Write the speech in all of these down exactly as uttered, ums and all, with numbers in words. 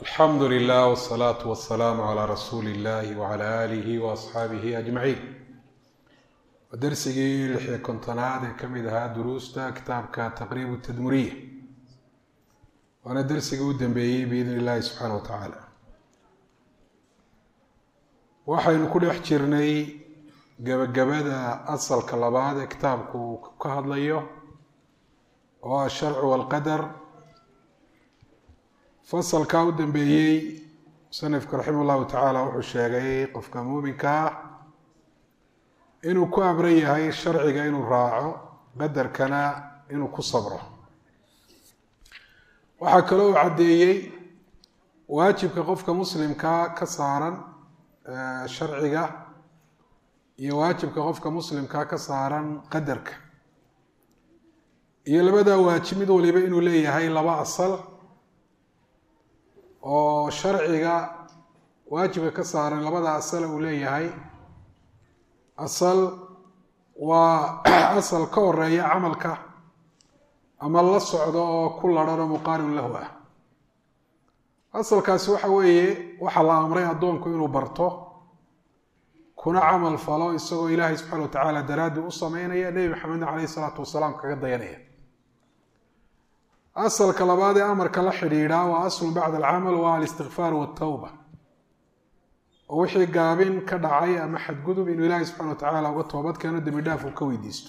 الحمد لله والصلاة والسلام على رسول الله وعلى آله وأصحابه أجمعين. ودرسي لحية كنتناد كمدها دروستا كتابك تقريب التدمرية، وأنا درسي قدام بي بإذن الله سبحانه وتعالى. waxaynu ku dhex jirnay gabagabada asalka labaad ee kitaabku ka hadlayo oo ah sharcu wal qadar. fasalka u dambeeyay sanadka raximahullahu tacaala wuxuu sheegay qofka muuminka ah inuu ku amran yahay sharciga inuu raaco, qadarkana inuu ku sabro. waxaa kaloo uu caddeeyey waajibka qofka muslimka ka saaran sharciga iyo waajibka qofka muslimka ka saaran qadarka, iyo labada waajib mid waliba inuu leeyahay laba asal oo sharciga waajibka ka saaran labada asal uu leeyahay. asal waa asal ka horeeya camalka ama la socdo oo ku ladhano muqaarin lahu ah. asalkaasi waxa weeye waxaa la amray addoonku inuu barto kuna camal falo isagoo ilaahay subxaana watacaala daraaddi u sameynaya, nebi maxamedna caleyhi salaatu wasalaam kaga dayanaya. asalka labaad ee amarka la xidhiidha waa aslun bacda alcamal, waa alistikfaar waltawba, oo wixii gaabin ka dhacay ama xadgudub inuu ilaahay subxana watacaala uga toobad keeno, dembi dhaaf uu ka weydiisto.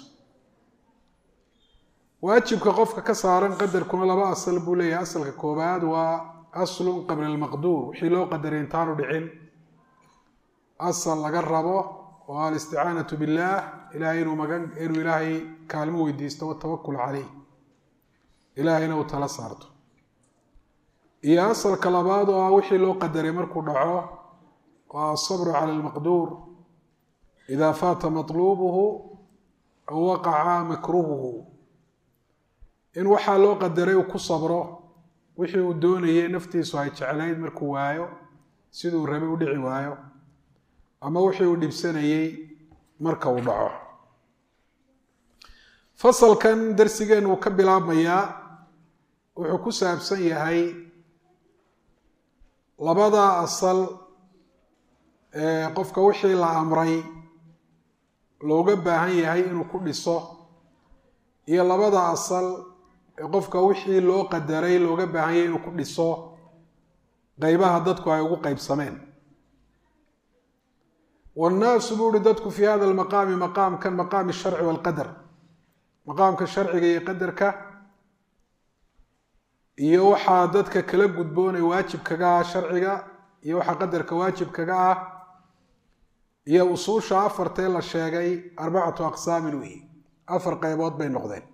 waajibka qofka ka saaran qadarkuna laba asal buu leeyahay. asalka koobaad waa aslun qabla almaqduur, wixii loo qadaray intaanu dhicin asal laga rabo oo alisticaanatu billaah, ilahay inuu magan inuu ilaahay kaalmo weydiisto, watawakul caleyh, ilaahayna uu tala saarto. iyo asalka labaad oo ah wixii loo qadaray markuu dhaco waa asabru cala almaqduur idaa faata matluubuhu aw waqaca makruhuhu, in waxaa loo qadaray uu ku sabro wixii uu doonayay naftiisu ay jeclayd markuu waayo, siduu rabay u dhici waayo, ama wixii uu dhibsanayay marka uu dhaco. fasalkan darsigeen uu ka bilaabmayaa wuxuu ku saabsan yahay labada asal ee qofka wixii la amray looga baahan yahay inuu ku dhiso, iyo labada asal ee qofka wixii loo qadaray looga baahan yahay inuu ku dhiso qeybaha dadku ay ugu qeybsameen. wannaasu buu uhi dadku fii hada almaqaami maqaamkan maqaami sharci walqadar, maqaamka sharciga iyo qadarka iyo waxaa dadka kala gudboonay waajib kaga ah sharciga iyo waxaa qadarka waajib kaga ah, iyo usuusha afartee la sheegay arbacatu aqsaamin wey, afar qeybood bay noqdeen.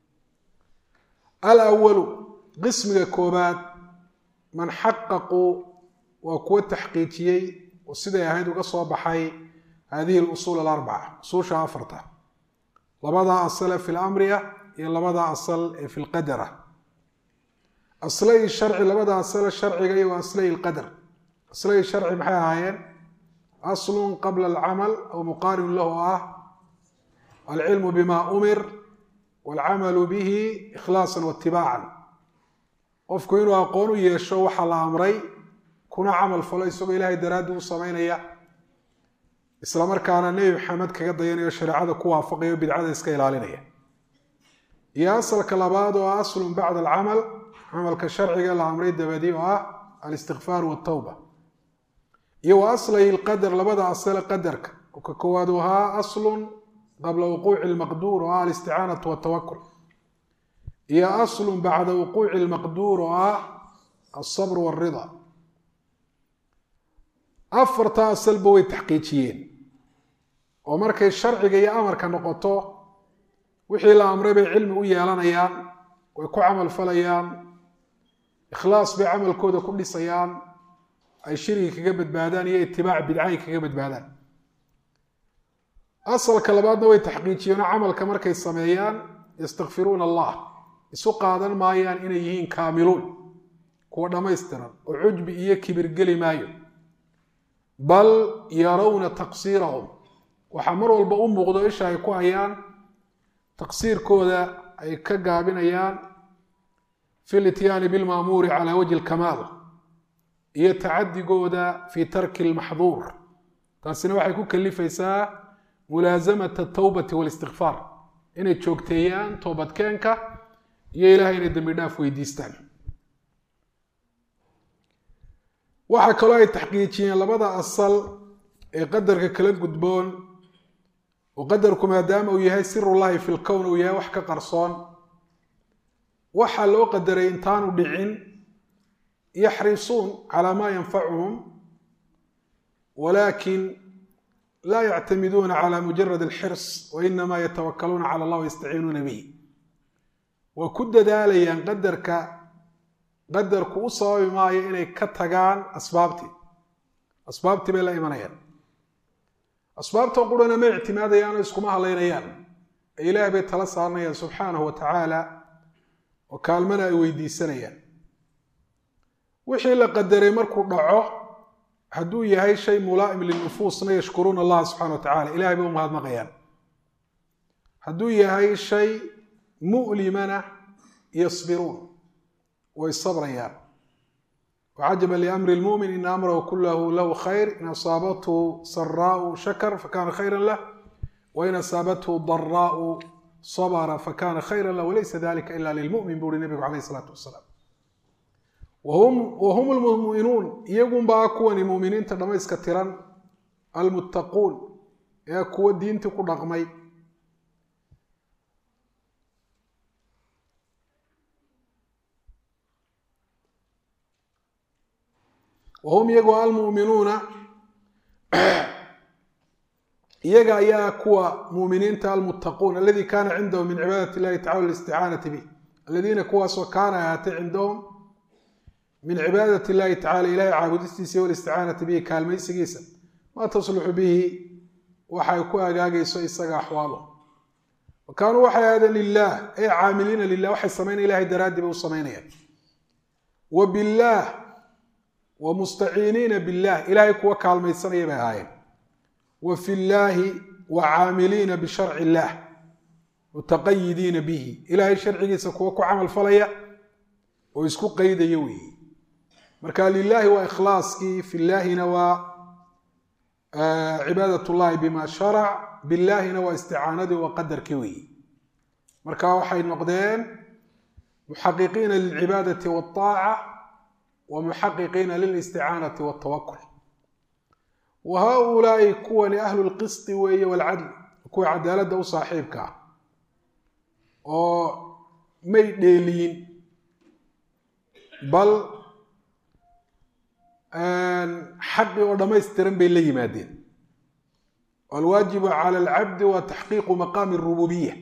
alawalu qismiga koobaad man xaqaquu waa kuwa taxqiijiyey oo siday ahayd uga soo baxay hadihi alusuul alarbaca, usuusha afarta, labada asale fi lamriya iyo labada asal ee fi lqadara. aslay sharci, labada asale sharciga iyo aslay lqadar. aslay sharci maxay ahaayeen? aslun qabla alcamal aw muqaarin lahu ah alcilmu bima umir walcamalu bihi ikhlaasan waitibaacan, qofku inuu aqoon u yeesho waxa la amray kuna camal falo isagoo ilaahay daraaddi u sameynaya, isla markaana nebi maxamed kaga dayanayo, shareecada ku waafaqayo, bidcada iska ilaalinaya. iyo asalka labaad oo aslun bacda alcamal, camalka sharciga la amray dabadi oo ah alistikfaar waltawba. iyo wa aslay lqadar, labada asale qadarka, oo ka koowaad u ahaa aslun qabla wuquuci lmaqduur oo ah alisticaanatu waltawakul, iyo aslun bacda wuquuci lmaqduur oo ah alsabr walrida. afarta asalba way taxqiijiyeen oo markay sharciga iyo amarka noqoto wixii la amray bay cilmi u yeelanayaan, way ku camal falayaan, ikhlaas bay camalkooda ku dhisayaan, ay shirigi kaga badbaadaan iyo itibaac bidcay kaga badbaadaan. asalka labaadna way taxqiijiyeenoo camalka markay sameeyaan yastakfiruuna allah, isu qaadan maayaan inay yihiin kaamiluun, kuwa dhammaystiran oo cujbi iyo kibir geli maayo, bal yarawna taqsiirahum, waxaa mar walba u muuqdo isha ay ku hayaan taqsiirkooda ay ka gaabinayaan fi lityaani bilmaamuuri calaa wajhi lkamaal, iyo tacadigooda fi tarki almaxduur taasina waxay ku kalifaysaa mulaasamata atawbati walistikfaar inay joogteeyaan toobadkeenka iyo ilaahay inay dembi dhaaf weydiistaan. waxaa kaloo ay taxqiijiyeen labada asal ee qadarka kala gudboon oo qadarku maadaama uu yahay sirullahi fi lkown uu yahay wax ka qarsoon waxaa loo qadaray intaanu dhicin yaxrisuun calaa maa yanfacuhum walaakin laa yactamiduuna cala mujarad alxirs wainamaa yatawakaluuna cala allah wayastaciinuuna bihi waa ku dadaalayaan qadarka qadarku u sababi maayo inay ka tagaan asbaabtii asbaabtii bay la imanayaan asbaabta qurana ma ictimaadayaan oo iskuma halaynayaan ee ilaah bay tala saaranayaan subxaanahu wa tacaala oo kaalmana ay weydiisanayaan. wixii la qadaray markuu dhaco hadduu yahay shay mulaa'im lilnufuusna yashkuruuna allaha subxana wa tacala ilahay bay u mahadnaqayaan. hadduu yahay shay mu'limana yasbiruun way sabrayaan. wacajaba liamri lmu'min ina amrahu kulahu lahu khayr in asaabathu saraau shakar fakana khayra lah wain asaabathu daraau sabra fakana khayra lah walaysa dalika ila lilmu'min buu uhi nabigu calayh isalaatu wasalaam. wahum lmuminuun iyagunbaa kuwani muminiinta dhamayska tiran almuttaquun ee kuwa diintii ku dhaqmay wahum iyagu almuminuuna iyaga ayaa kuwa muminiinta almuttaquun aladi kaana cindahum min cibaadati illahi tacala listicaanati bih aladiina kuwaasoo kaana ahaatay cindahum min cibaadati illahi tacala ilahay caabudistiisa walisticaanati bihi kaalmaysigiisa maa tasluxu bihi waxay ku agaagayso isaga axwaalo wa kaanuu waxay ahaadeen lilah ay caamiliina lilah waxay samaynaya ilahay daraaddi bay u samaynayaan wa billaah wa mustaciiniina billah ilahay kuwa kaalmaysanaya bay ahaayeen wa fi llaahi wa caamiliina bisharci illaah mutaqayidiina bihi ilahay sharcigiisa kuwa ku camal falaya oo isku qaydaya weeye. marka lilaahi waa ikhlaaskii fi llaahina waa cibaadat llahi bima sharac billaahina waa isticaanadii waa qadarkii weeye. marka waxay noqdeen muxaqiqiina lilcibaadati waaaca wa muxaqiqiina lilisticaanati waltawakul. wa haulaai kuwani ahlu lqisti weeye walcadl kuwa cadaaladda u saaxiibka ah oo may dheeliyin bal xaqi oo dhammaystiran bay la yimaadeen. alwaajibu cala alcabdi waa taxqiiqu maqaami rububiya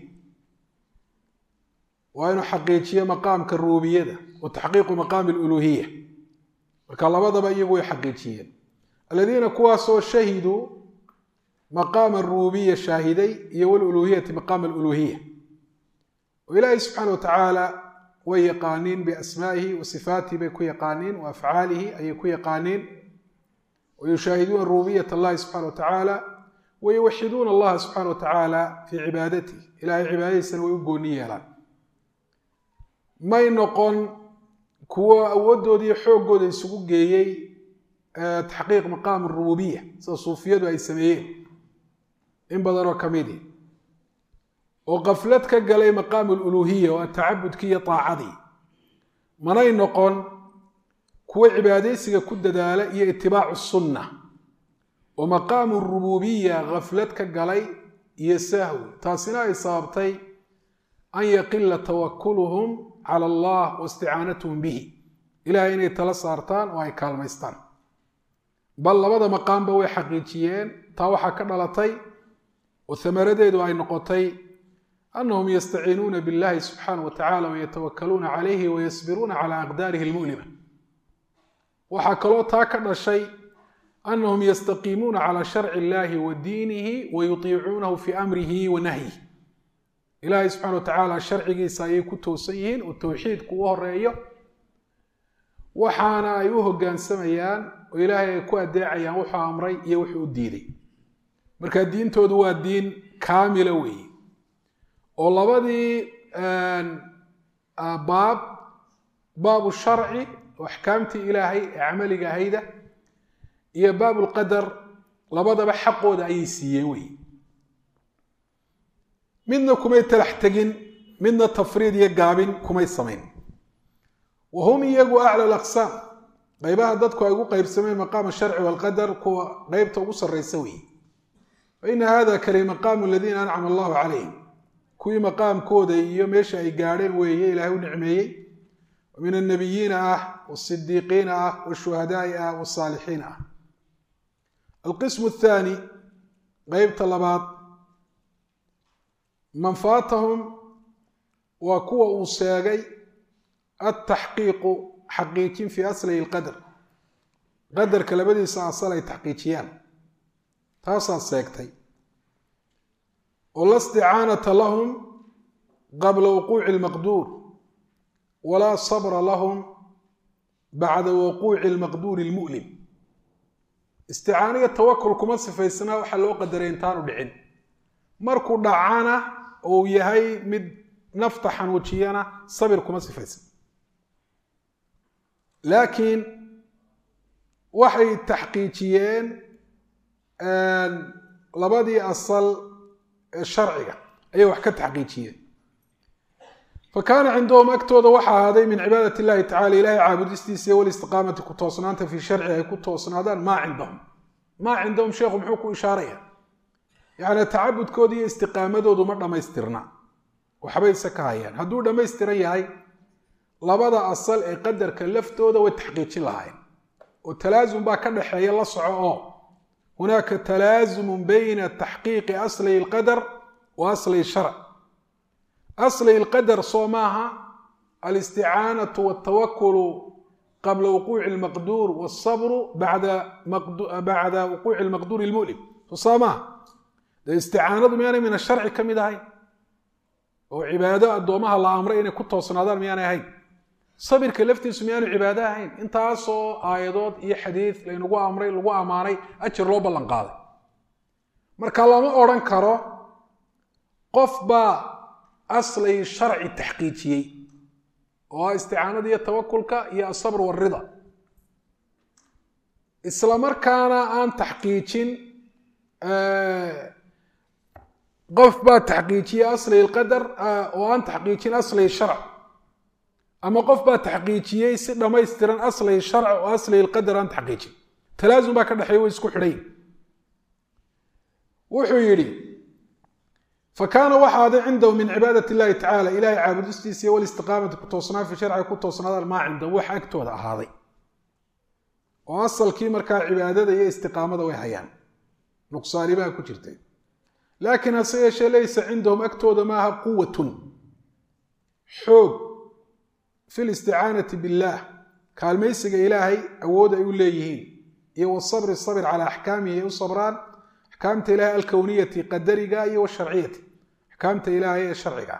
waa inuu xaqiijiyo maqaamka rububiyada wa taxqiiqu maqaami aluluhiya marka labadaba iyagu way xaqiijiyeen. aladiina kuwaasoo shahiduu maqaama arububiya shaahiday iyo waluluhiyati maqaama aluluhiya oo ilaahay subxaana wa tacaala way yaqaaniin biasmaa'ihi wa sifaatihi bay ku yaqaaniin wa afcaalihi ayay ku yaqaaniin wayushaahiduuna rububiyat allahi subxana wa tacaala wayuwaxiduuna allaha subxana wa tacaala fii cibaadatihi ilahay cibaadadiisana way u gooni yeelaan. may noqon kuwo awoodooda xooggooda isugu geeyey taxqiiq maqaam arububiya sida suufiyadu ay sameeyeen in badanoo ka midi oo qaflad ka galay maqaam aluluhiya oo tacabudkii iyo taacadii. manay noqon kuwo cibaadaysiga ku dadaala iyo itibaacu sunna oo maqaamu rububiya khaflad ka galay iyo sahwi taasina ay sababtay an yaqila tawakuluhum cala allah waisticaanatuhum bihi ilahay inay tala saartaan oo ay kaalmaystaan. bal labada maqaamba way xaqiijiyeen taa waxaa ka dhalatay oo amaradeedu ay noqotay anahum yastaciinuuna billahi subxaana wa tacala wayatawakaluuna calayhi wayasbiruuna cala aqdaarihi almu'lima. waxaa kaloo taa ka dhashay anahum yastaqiimuuna cala sharci illahi wa diinihi wayutiicuunahu fi amrihi wa nahyihi ilaahay subxana wa tacaala sharcigiisa ayay ku toosan yihiin oo towxiidku u horeeyo waxaana ay u hoggaansamayaan oo ilaahay ay ku adeecayaan wuxuu amray iyo wuxuu u diiday. marka diintoodu waa diin kaamila weeye oo labadii baab baabu sharci وأحكامتي إلهي عملي هيدا هي باب القدر لبضب حقه دا أي سيوي منا كمي تلحتقن منا تفريد يقابن كمي الصمين وهم يقوا أعلى الأقسام قيبها ضدكوا يقوا قيب سمين مقام الشرع والقدر كوا قيب توقص الرئيسوي وإن هذا كالمقام الذين أنعم الله عليهم كوي مقام كودا يوم يشأي قارين ويهي إلهي ونعمي ومن النبيين آه والصديقين آه والشهداء آه والصالحين آه. القسم الثاني غيب طلبات من فاتهم وكوى أوساقي التحقيق حقيقين في أصله القدر قدر كلبدي سأصله تحقيقيان تاسع سيكتي ولا استعانة لهم قبل وقوع المقدور ولا صبر لهم بعد وقوع المقدور المؤلم استعانية التوكل كما سفيسنا وحلو قدرين تانو دعين مركو دعانا او يهي مد نفتحا وجيانا صبر كما سفيسنا لكن وحي التحقيقيين لبدي أصل الشرعية أي وحكة تحقيقيين فكان عندهم أكتوذ وحا هذا من عبادة الله تعالى إلهي عابد استيسي والاستقامة كتوصنانت في شرعه كتوصن هذا ما عندهم ما عندهم شيخ محوكو إشارية يعني تعبد كودي استقامة دو مرة ما يسترنا وحبي سكايان هدو ما يستريا هاي لبدا أصل يقدر كلفتوذ والتحقيقين لهاي والتلازم با كان حي الله صعوه هناك تلازم بين تحقيق أصل القدر وأصل الشرع أصل القدر صوماها الاستعانة والتوكل قبل وقوع المقدور والصبر بعد بعد وقوع المقدور المؤلم فصوماها الاستعانة يعني من الشرع كم هاي وعبادة الدومها الله أمرين كنت وصنادار مياني هاي صبر كلفتي سميان عبادة هين انت أصو آيادات إيه حديث لأنه أمرين لغو أماني أجر لو بلنقاضي مركا الله ما أوران كارو قف با أصلي الشرع التحقيقي واستعانة دي التوكل هي الصبر والرضا إسلام كان أن تحقيقين آه قف با تحقيقي أصلي القدر آه وأن تحقيقين أصلي الشرع أما قف با تحقيقي سيدا ما يسترن أصلي الشرع وأصلي القدر أن تحقيقي تلازم با كده حيوي يسكو حرين وحيري فكان واحد عنده من عبادة الله تعالى إلهي عابد استيسي والاستقامة كتوصنا في شرع كتوصنا هذا ما عنده وحا أكتوذا هذا وأصل كيمر كان عبادة هي استقامة ويهيان نقصان بها كتيرتين لكن هسيش ليس عندهم أكتوذا معها قوة حب في الاستعانة بالله قال ميسك إلهي أود أقول ليهين يو الصبر الصبر على أحكامه يو صبران أحكامت إلهي الكونية قدرية والشرعية أحكامت إلهي الشرعية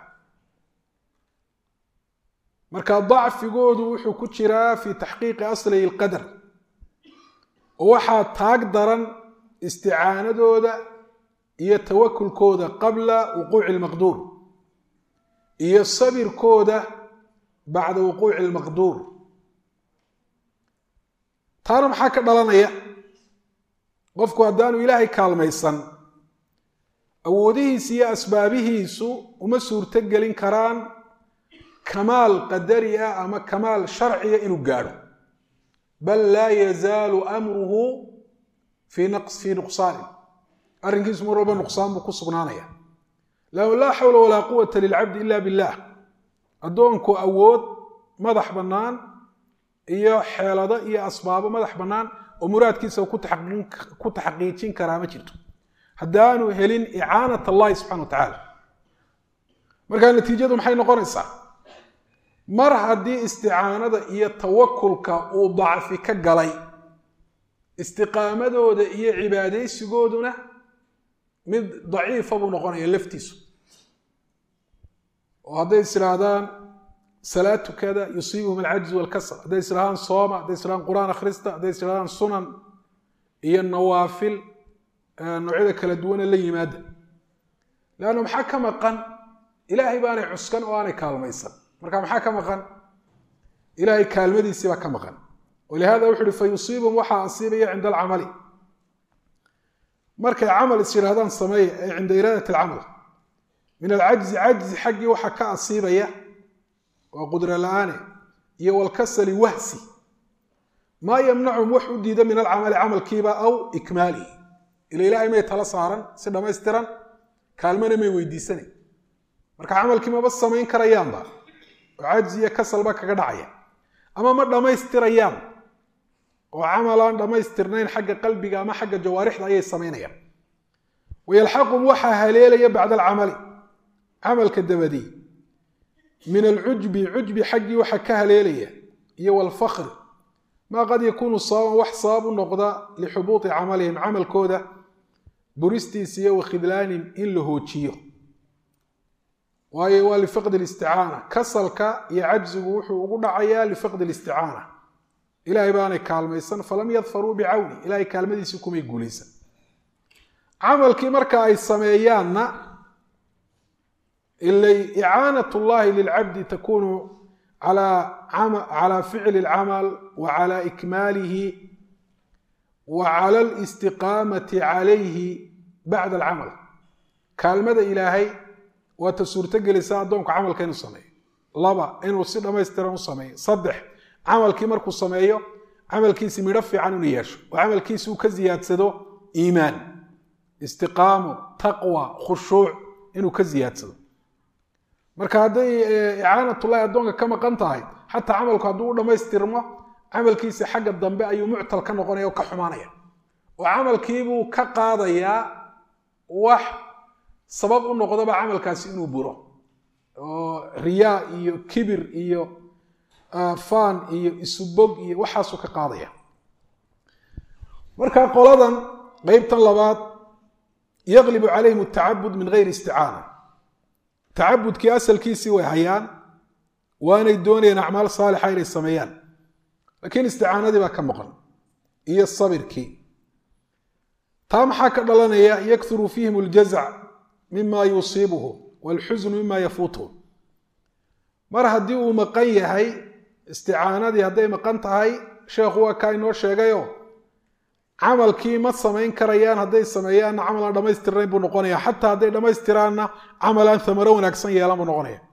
مركا الضعف يقول وحو كتشرا في تحقيق أصله القدر وحا تقدرا استعانة دودا هي التوكل كودا قبل وقوع المقدور هي الصبر كودا بعد وقوع المقدور ترى maxaa ka dhalanaya qofku haddaanu ilaahay kaalmaysan awoodihiisa iyo asbaabihiisu uma suurto gelin karaan kamaal qadari ah ama kamaal sharciya inuu gaadho bal laa yazaalu amruhu fi naqs fi nuqsaan arrinkiisu mar walba nuqsaan buu ku sugnaanaya laa xawla walaa quwata lilcabdi ila billah addoonku awood madax bannaan iyo xeelado iyo asbaabo madax bannaan oo muraadkiisa ku taxaqiiqin ku taxaqiijin karaa ma jirto haddaanu helin i'aanat Allah subhanahu wa ta'ala marka natiijadu maxay noqonaysaa mar haddii isticaanada iyo tawakkulka uu dacfi ka galay istiqaamadooda iyo cibaadaysigooduna mid daciifa buu noqonaya laftiisu oo hadday islaahdaan salaatu kada yusiibhum alajz walkasal hadday islaahaan sooma hadday islaahaan quraan akhrista hadday islaahaan sunan iyo nawaafil noocyada kala duwan la yimaada laana maxaa ka maqan ilaahay baanay cuskan oo aanay kaalmaysan marka maxaa ka maqan إلهي كالمدي سيبا كمغن ولهذا وحر فيصيبهم وحا أصيبه عند العمل مركا عمل السير هذا صمي عند إرادة العمل من العجز عجز حقي وحا كأصيبه وقدر الآن يو الكسل وهسي ما يمنعهم وحو ديدا من العمل عمل كيبا أو إكماله إلى إلهي ما يتلا صارا سيدا ما يستران كالمنا ما يويدي سنة مركا عمل كيما بس سمين كريان با وعجز يكسل باكا قدعيا أما مرة ما يستريان وعملان ما يسترنين حق قلبك أما حق جوارح لا يسمينيا ويلحقهم وحا هليليا بعد العمل عمل كالدبدي من العجب عجب حقي وحا كهليليا يو الفخر ما قد يكون صابا وحصاب النقضة لحبوط عملهم عمل كودة برستيسية وخذلان إن لهوتشيه وهي لفقد الاستعانة كسلك يعجز وحو عيا لفقد الاستعانة إلهي باني كالميسان فلم يظفروا بعوني إلهي كالمدي سيكم يقوليسا عمل كي مركا أي السميان اللي إعانة الله للعبد تكون على عمل على فعل العمل وعلى إكماله وعلى الاستقامة عليه بعد العمل كالمدى إلهي وتسور تجلس دونك عمل كانوا صمي لبا إنه صدق ما يسترون صمي صدح عمل كي مركو صميه عمل كيس مرفع عنه نياش وعمل كيس كزياد سدو إيمان استقامة تقوى خشوع إنه كزياد سدو marka haday i'aanatullahi adoonka kama qantahay hatta amalku haduu dhameystirmo amalkiisa xagga dambe ayuu mu'tal ka noqonaya oo ka xumaanaya oo amalkiibu ka qaadaya wax sabab u noqdaba amalkaasi inuu buro oo riyaa iyo kibir iyo faan iyo isubog iyo waxaas ka qaadaya marka qoladan qaybtan labaad yaglibu alayhim at-ta'abbud min ghayri isti'aana تعبد كي أسل كيسي ويهيان وانا يدوني أعمال صالحة إلى السميان لكن استعانة دي باكا مقرن هي الصبر كي تام حكى لنا يكثر فيهم الجزع مما يصيبه والحزن مما يفوته مرة ديو مقاية هاي استعانة دي هدي مقانتها هاي شيخ هو كاينو شيغيو عمل كي ما سمين كريان هدي سميان عمل دميسترين بو نقونيا حتى هدي دميسترانا عملان ثمره وناكسن يلا بو نقونيا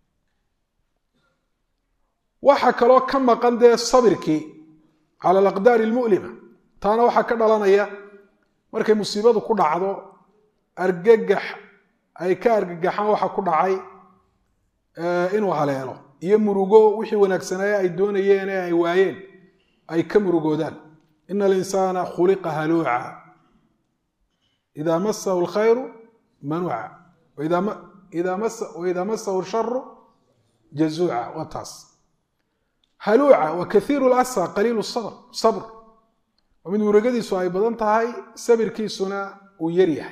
waxa kale ka maqan de sabirki ala al-aqdar al-mu'lima taana waxa ka dhalanaya markay musiibadu ku dhacdo argagax ay ka argagaxaan waxa ku dhacay ee inuu haleelo iyo murugo wixii wanaagsanaa ay doonayeen ay waayeen ay ka murugoodaan إن الإنسان خلق هلوعا إذا مسه الخير منوعا وإذا م... إذا مس وإذا مسه الشر جزوعا وطاس هلوعا وكثير الأسى قليل الصبر صبر ومن مرقدي سواء بدنتهاي سبر كيسنا ويريح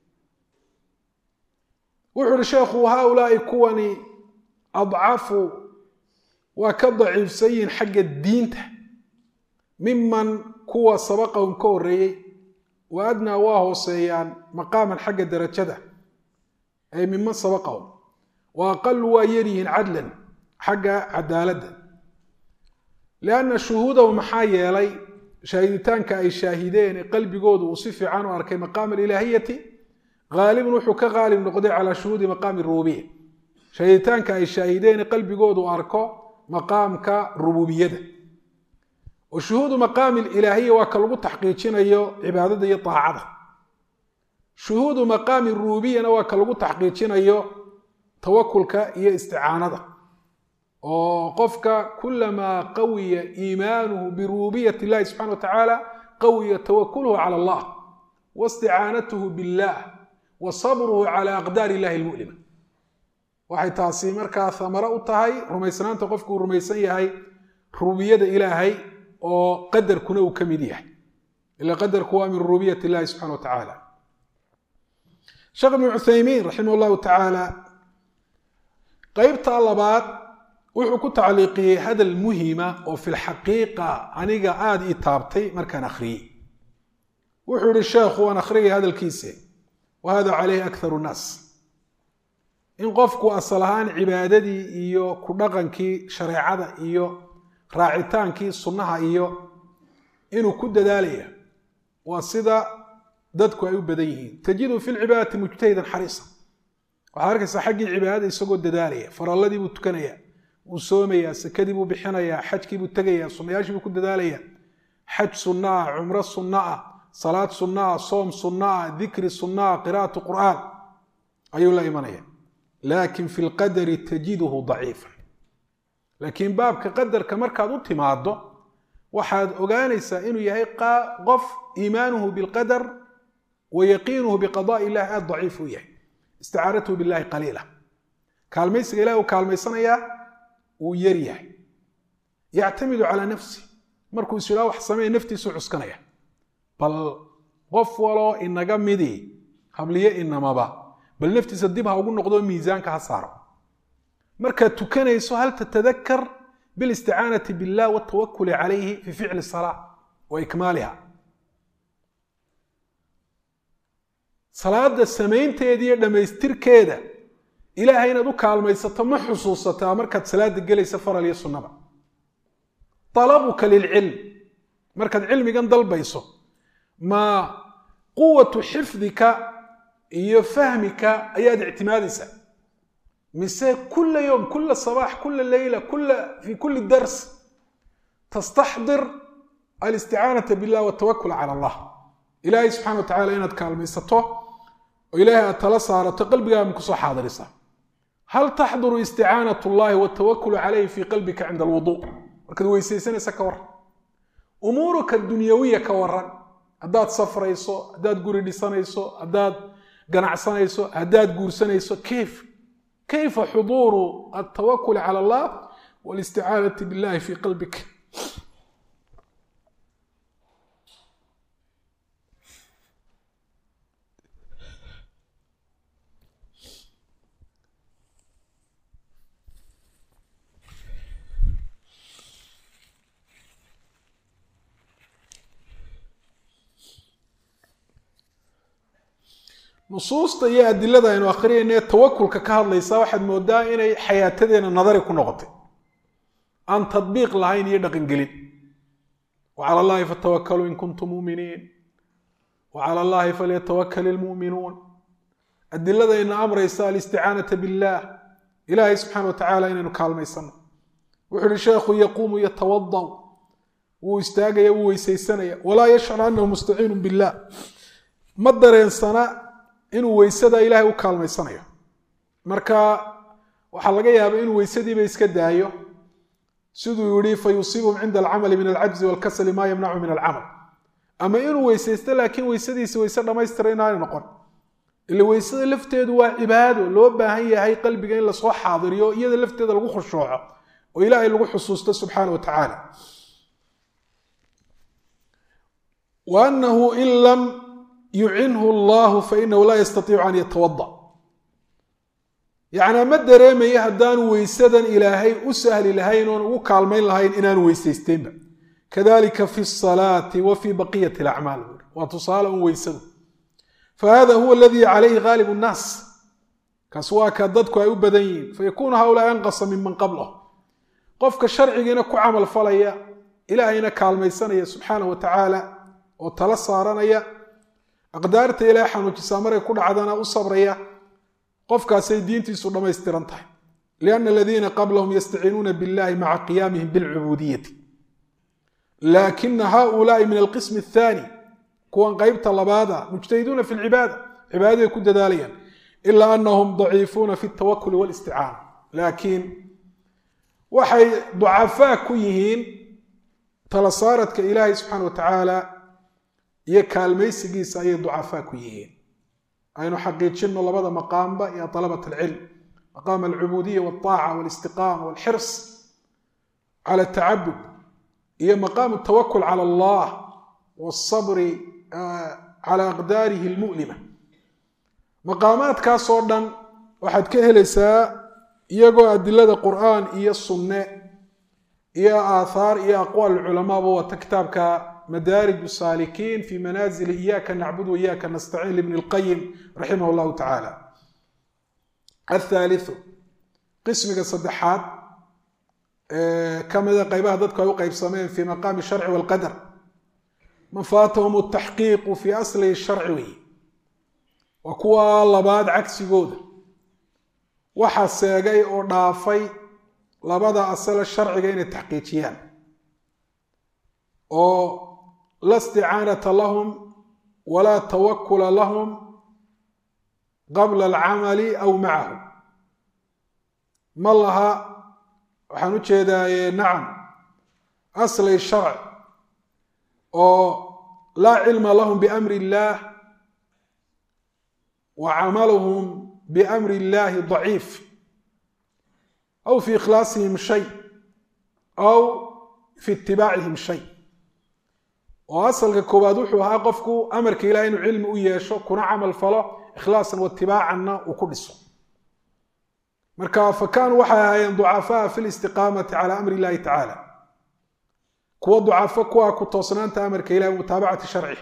وحر الشيخ هؤلاء كوني أضعفوا وكضعف سين حق الدين ممن كوا سبقهم كوري وأدنى واه سيان مقاما حق درجته أي ممن سبقهم وأقل ويريهن عدلا حق عدالته لأن شهودهم محايا لي شهيدتان كأي شاهدين قلبي قود وصف عنه أركي مقام الإلهية غالب نحو كغالب نقضي على شهود مقام الربوبية شهيدتان كأي شاهدين قلبي قود وأركو مقام كربوبيته وشهود مقام الإلهية وكلمة تحقيقين أيو عبادة أي طاعة شهود مقام الربوبية وكلمة تحقيقين أيو توكلك هي استعانة وقفك كلما قوي إيمانه بربوبية الله سبحانه وتعالى قوي توكله على الله واستعانته بالله وصبره على أقدار الله المؤلمة وحي تاسي مركا ثمرة أطهي رميسان تقفك رميسان يهي ربوبية إلهي وقدر كنو كمديه إلا قدر كوا من ربوبية الله سبحانه وتعالى شيخ ابن عثيمين رحمه الله تعالى قيب طالبات وحكو تعليقي هذا المهمة وفي الحقيقة أنيقا عاد إتابتي مركان أخري وحور الشيخ وأنا أخري هذا الكيسي وهذا عليه أكثر الناس إن قفكو أصلهان عبادتي إيو كنغنكي شريعة إيو raacitaankii sunnaha iyo inuu ku dadaalaya waa sida dadku ay u badan yihiin tajidu fi lcibaadati mujtahidan xariisan waxaad arkaysaa xaggii cibaadada isagoo dadaalaya faralladii buu tukanayaa wuu soomayaa sakadii buu bixinayaa xajkii buu tegayaa sunnayaashii buu ku dadaalayaa xaj sunna ah cumro sunna ah salaad sunna ah soom sunna ah dikri sunna ah qiraa'atu qur'aan ayuu la imanaya laakin fi lqadari tajiduhu daciifa laakiin baabka qadarka markaad u timaado waxaad ogaanaysaa inuu yahay qof iimaanuhu bilqadar wa yaqiinuhu biqadaai illahi aad daciif u yahay isticaanatuhu billahi qaliila kaalmaysiga ilahi uu kaalmaysanayaa wuu yar yahay yactamidu calaa nafsi markuu is yidhaha wax sameeya naftiisuu cuskanaya bal qof waloo inaga midii habliye inamaba bal naftiisa dib ha ugu noqdo miisaanka ha saaro markaad tukanayso hal tatadakar bilisticaanati billah watawakuli calayhi fi ficli salaa wa ikmaaliha salaada samaynteeda iyo dhammaystirkeeda ilaahay inaad u kaalmaysato ma xusuusataa markaad salaada gelaysa faral iyo sunnaba talabuka lilcilm markaad cilmigan dalbayso ma quwatu xifdika iyo fahmika ayaad ictimaadaysaa mise kula yowm kula sabaax kula leyla kula fi kuli dars tastaxdir alisticaanata billah watawakul cala allah ilaahay subxana wa tacala inaad kaalmaysato oo ilaahay aad tala saarato qalbigaaga kusoo xaadirisa hal taxduru isticaanat llahi watawakulu calayhi fi qalbika cinda alwuduu markaad weysaysanaysa ka waran umuuruka dunyawiya ka waran haddaad safrayso haddaad guri dhisanayso haddaad ganacsanayso haddaad guursanayso kayf kayfa xuduuru altawakul cala allah walisticaanati billahi fi qalbik nusuusta iyo adilada aynu akhriyayna tawakulka ka hadlaysa waxaad moodaa inay xayaatadeena nadari ku noqotay aan tadbiiq lahayn iyo dhaqangelin wacala allahi fatawakkaluu in kuntum muuminiin wacala allahi falyatawakkal ilmu'minuun adiladayna amraysa alisticaanata billah ilaahay subxaana wa tacaala inaynu kaalmaysano wuxuu uhi sheekhu yaquumu yatawadaw wuu istaagaya wuu weysaysanaya walaa yashcur annahu mustaciinu billah ma dareensana inuu weysada ilaahay u kaalmaysanayo marka waxaa laga yaabaa inuu weysadiiba iska daayo siduu yihi fayusiibhum cinda alcamali min alcajzi walkasali maa yamnacu min alcamal ama inuu weysaysto laakiin weysadiisi weyse dhammaystira inaanay noqon ila weysada lafteedu waa cibaado loo baahan yahay qalbiga in lasoo xaadiriyo iyada lafteeda lagu khushuuco oo ilaahay lagu xusuusto subxaana wa tacaala wa annahu in lam yucinhu allahu fainahu laa yastatiicu an yatawada yacnaa ma dareemaya haddaanu weysadan ilaahay u sahli lahayn oon ugu kaalmayn lahayn inaanu weysaysteynba kadalika fi salaati wa fi baqiyati alacmaal waa tusaale un weysadu fahada huwa aladii calayhi gaalib nnaas kaas waa ka dadku ay u badan yihiin fayakunu haulaa anqasa minman qablah qofka sharcigiina ku camal falaya ilaahayna kaalmaysanaya subxaana wa tacaala oo tala saaranaya aqdaarta ilaahay xanuujisaa maray ku dhacdana u sabraya qofkaasay diintiisu dhammaystiran tahay lianna aladiina qablahum yastaciinuuna billahi maca qiyaamihim bilcubuudiyati laakina haulaai min alqismi athaani kuwan qeybta labaada mujtahiduuna fi lcibaada cibaadaday ku dadaalayaan ilaa anahum daciifuuna fi altawakuli walisticaana laakiin waxay ducafaa ku yihiin tala saaradka ilaahay subxaana wa tacaala iyo kaalmaysigiisa ayay ducafaa ku yihiin aynu xaqiijino labada maqaamba iyo alabat alcilm maqaam alcubuudiya walطaaca walistiqaama walxirs cala atacabud iyo maqaam altawakul cala allah walsabri cala aqdaarihi almu'lima maqaamaadkaasoo dhan waxaad ka helaysaa iyagoo adilada qur'aan iyo sunne iyo aathaar iyo aqwaal culamaaba wata kitaabka madaarij saalikiin fi manaazil iyaaka nacbud wa iyaaka nastaciin libni lqayim raximah llahu tacaala athaalithu qismiga saddexaad kamida qaybaha dadku ay u qaybsameen fi maqaami sharci walqadar man faatahum ataxqiiqu fi asli sharci wey waa kuwa labaad cagsigooda waxa seegay oo dhaafay labada asal sharciga inay taxqiijiyaan oo la isticaanata lahum wala tawakkula lahum qabla alcamali aw macahu ma laha waxaan u jeedaaye nacam asli sharc oo laa cilma lahum biamri illaah wa camaluhum biamri illaahi daciif aw fi ikhlaasihim shay aw fi itibaacihim shay oo asalka koowaad wuxuu ahaa qofku amarka ilaah inuu cilmi u yeesho kuna camal falo ikhlaasan wa itibaacanna uu ku dhiso marka fakaanuu waxay ahaayeen ducafaa fi listiqaamati cala amri illahi tacaala kuwa ducafo kuwa ku toosnaanta amarka ilahi mutaabacati sharci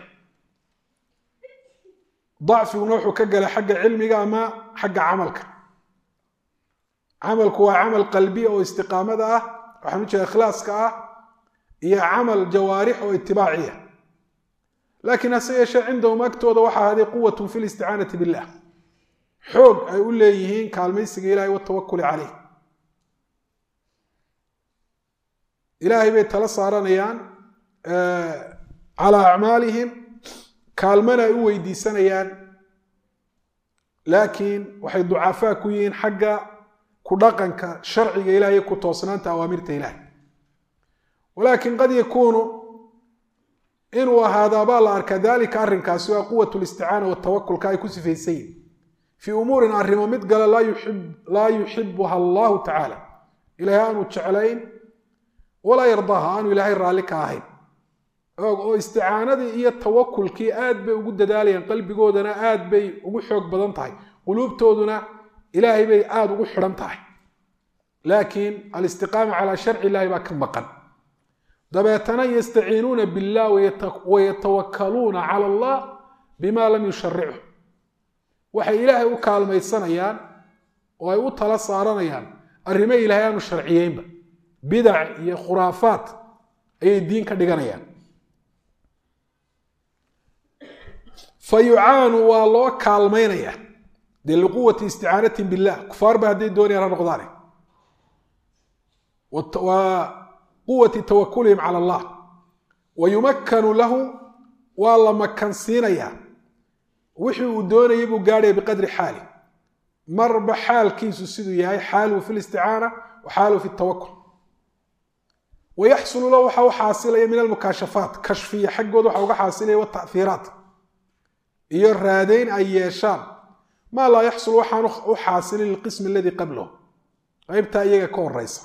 dacfiguna wuxuu ka galay xagga cilmiga ama xagga camalka camalku waa camal qalbi oo istiqaamada ah waxaan u jeeda ikhlaaska ah iyo camal jawaarix oo itibaaciya laakiin hase yeeshee cindahum agtooda waxaa ahaaday quwatun fi listicaanati billah xoog ay u leeyihiin kaalmaysiga ilahay watawakuli caleyh ilaahay bay tala saaranayaan calaa acmaalihim kaalmana ay u weydiisanayaan laakiin waxay ducafaa ku yihiin xagga ku dhaqanka sharciga ilahay ku toosnaanta awaamirta ilahay walaakin qad yakuunu inuu ahaadaabaa la arkaa dalika arrinkaasi waa quwat listicaana watawakulka ay ku sifaysan yihin fii umuurin arrimo mid gale laa yuxibuha allahu tacaala ilahay aanu jeclayn walaa yardaaha aanu ilaahay raalli ka ahayn oo isticaanadii iyo tawakulkii aad bay ugu dadaalayaan qalbigoodana aad bay ugu xoog badan tahay quluubtooduna ilaahay bay aada ugu xidhan tahay laakiin alistiqaama calaa sharci illahi baa ka maqan dabeetana yastaciinuuna billah wayatawakkaluuna cala allah bima lam yusharichu waxay ilaahay u kaalmaysanayaan oo ay u tala saaranayaan arrimo ilaahay aanu sharciyeynba bidac iyo khuraafaat ayay diin ka dhiganayaan fa yucaanu waa loo kaalmaynaya dee liquwati isticaanatin billah kufaar ba hadday doonayaan ha noqdaane waa quwati tawakulihim cala allah wa yumakkanu lahu waa la makansiinayaa wixii uu doonayay buu gaadhaya biqadri xaali marba xaalkiisu siduu yahay xaaluhu fi listicaana wa xaaluhu fi tawakul wayaxsulu lahu waxa u xaasilaya min almukaashafaat kashfiya xaggooda waxa uga xaasilaya wata'hiiraat iyo raadayn ay yeeshaan maa laa yaxsul waxaan u xaasilin lilqismi aladii qablahu qaybtaa iyaga ka horeysa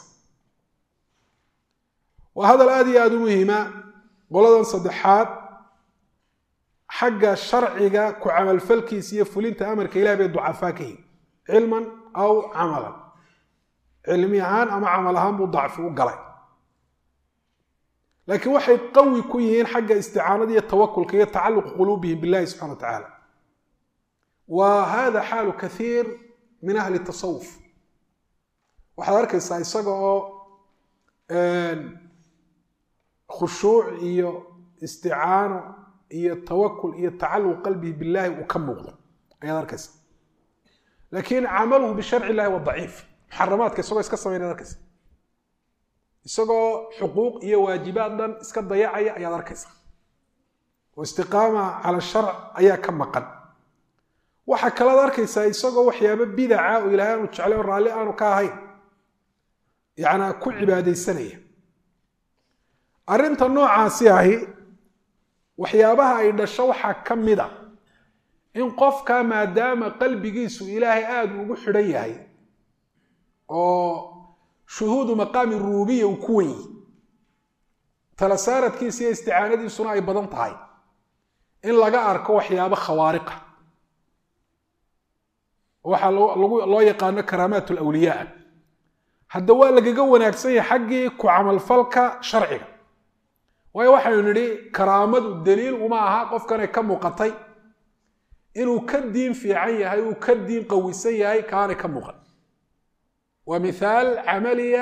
waa hadal aada iyo aada u muhiima qoladan saddexaad xagga sharciga ku camalfalkiisa iyo fulinta amarka ilahi bay ducafaa ka yihin cilman aw camalan cilmi ahaan ama camal ahaan buu dacfi u galay laakiin waxay qawi ku yihiin xagga isticaanada iyo tawakulka iyo tacaluq quluubihim billahi subxana wa tacaala wa hada xaalu kathiir min ahli tasawuf waxaad arkaysaa isaga oo khushuuc iyo isticaano iyo tawakul iyo tacaluq qalbihi billahi uu ka muuqdo ayaad arkaysa laakiin camaluhu bisharci illahi waa daciif muxaramaadka isagoo iska samaynaad arkaysa isagoo xuquuq iyo waajibaad dhan iska dayacaya ayaad arkaysa oo istiqaama cala sharc ayaa ka maqan waxaa kalaad arkaysaa isagoo waxyaabo bidaca oo ilaahay aanu jeclay oo raalli aanu ka ahayn yacnaa ku cibaadaysanaya arrinta noocaasi ahi waxyaabaha ay dhasho waxaa ka mid a in qofka maadaama qalbigiisu ilaahay aada ugu xidhan yahay oo shuhuudu maqaami rububiya uu ku wenyi tala saaradkiisa iyo isticaanadiisuna ay badan tahay in laga arko waxyaabo khawaariqa waxaa loo yaqaano karaamaat lawliyaa hadda waa lagaga wanaagsan yahay xaggii ku camalfalka sharciga waayo waxaynu nidhi karaamadu daliil uma aha qofkanay ka muuqatay inuu ka diin fiican yahay uu ka diin qawisan yahay kaanay ka muuqan waa mithaal camaliya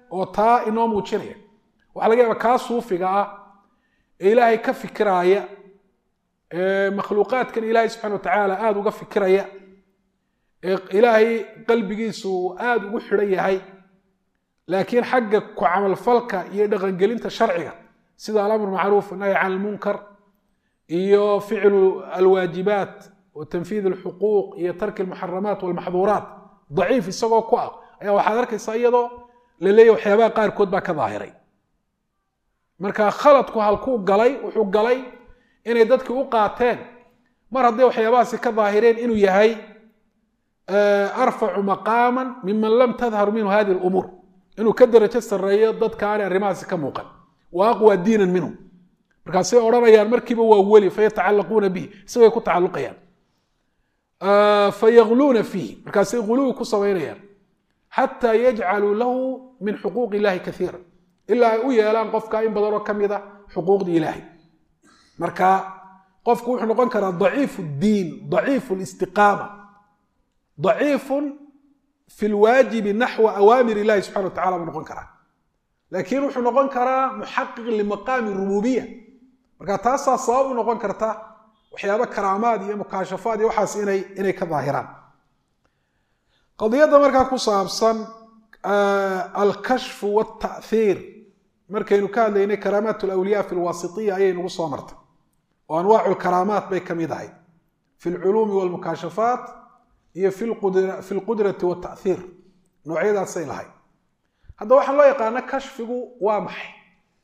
oo taa inoo muujinaya. waxaa laga yaabaa kaa suufiga ah ee ilaahay ka fikiraya ee makhluuqaadkan ilaahay subxana watacaala aada uga fikiraya ee ilaahay qalbigiisu aada ugu xidhan yahay laakiin xagga ku camalfalka iyo dhaqangelinta sharciga sida alamr macruuf nahy can almunkar iyo ficlu alwaajibaat wa tanfiid alxuquuq iyo tarki almuxaramaat walmaxduuraat daciif isagoo ku ah ayaa waxaad arkaysaa iyadoo la leeyahy waxyaabaha qaarkood baa ka daahiray. marka khaladku halkuu galay wuxuu galay inay dadkii u qaateen mar hadday waxyaabahaasi ka daahireen inuu yahay arfacu maqaaman miman lam tadhar minhu hadihi alumuur, inuu ka darajo sarreeyo dadka aanay arrimahaasi ka muuqan, wa aqwa diinan minhu. markaasay odhanayaan markiiba waa weli fayatacallaquuna bihi, isagay ku tacalluqayaan, fayagluuna fiihi, markaasay guluwi ku samaynayaan xataa yajcaluu lahu min xuquuqi illahi kaiira, ilaa ay u yeelaan qofka in badanoo ka mid a xuquuqdii ilaahay. marka qofku wuxuu noqon karaa daciifu diin, daciifu listiqaama, daciifun fi lwaajibi naxwa awaamir illahi subxana wa tacala buu noqon karaa, laakiin wuxuu noqon karaa muxaqiq limaqaami rububiya. marka taasaa sabab u noqon karta waxyaaba karaamaad iyo mukaashafaad iyo waxaas inay inay ka daahiraan. qadiyadda markaa ku saabsan alkashfu walta'hiir markaynu ka hadlaynay karaamaat alawliya fi lwaasitiya ayay nagu soo martay oo anwaacu lkaraamaat bay ka mid ahayd fi lculuumi walmukaashafaat iyo fi lqudrati walta'hiir, noocyadaasay lahayd. hadda waxaa loo yaqaano kashfigu waa maxay?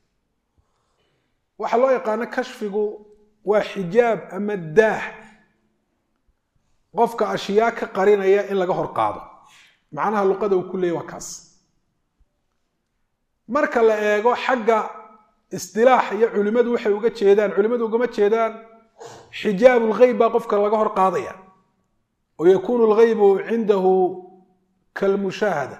waxaa loo yaqaano kashfigu waa xijaab ama daah qofka ashyaa ka qarinaya in laga hor qaado. macnaha luqada uu ku leeyay waa kaas. marka la eego xagga istilaax iyo culimadu waxay uga jeedaan, culimadu ugama jeedaan xijaab lghayb baa qofka laga hor qaadaya oo yakuunu lghaybu cindahu kalmushaahada.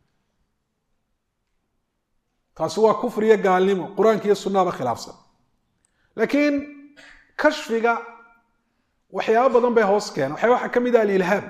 taasi waa kufri iyo gaalnimo, qur-aanka iyo sunnaba khilaafsan. laakiin kashfiga waxyaaba badan bay hoos keenan. waxaa ka mid ah alilhaam.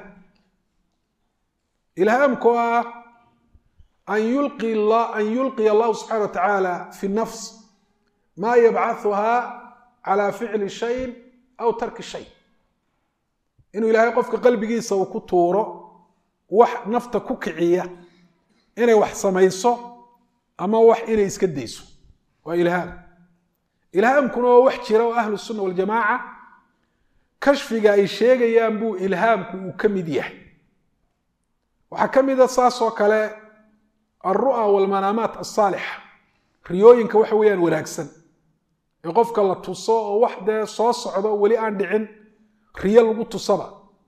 ilhaamku ah an yulqi an yulqiya allahu subxana wa tacaala fi nafs maa yabcathuha cala ficli shayin aw tarki shay. inuu ilaahay qofka qalbigiisa uu ku tuuro wax nafta ku kiciya inay wax samayso ama wax inay iska dayso, waa ilhaam. ilhaamkuna waa wax jira oo ahlu sunna waljamaaca kashfiga ay sheegayaan buu ilhaamku uu ka mid yahay. waxaa ka mid a saas oo kale alru'a walmanaamaat alsaalixa, riyooyinka waxa weeyaan wanaagsan ee qofka la tuso oo wax dee soo socdo weli aan dhicin riyo lagu tusaba.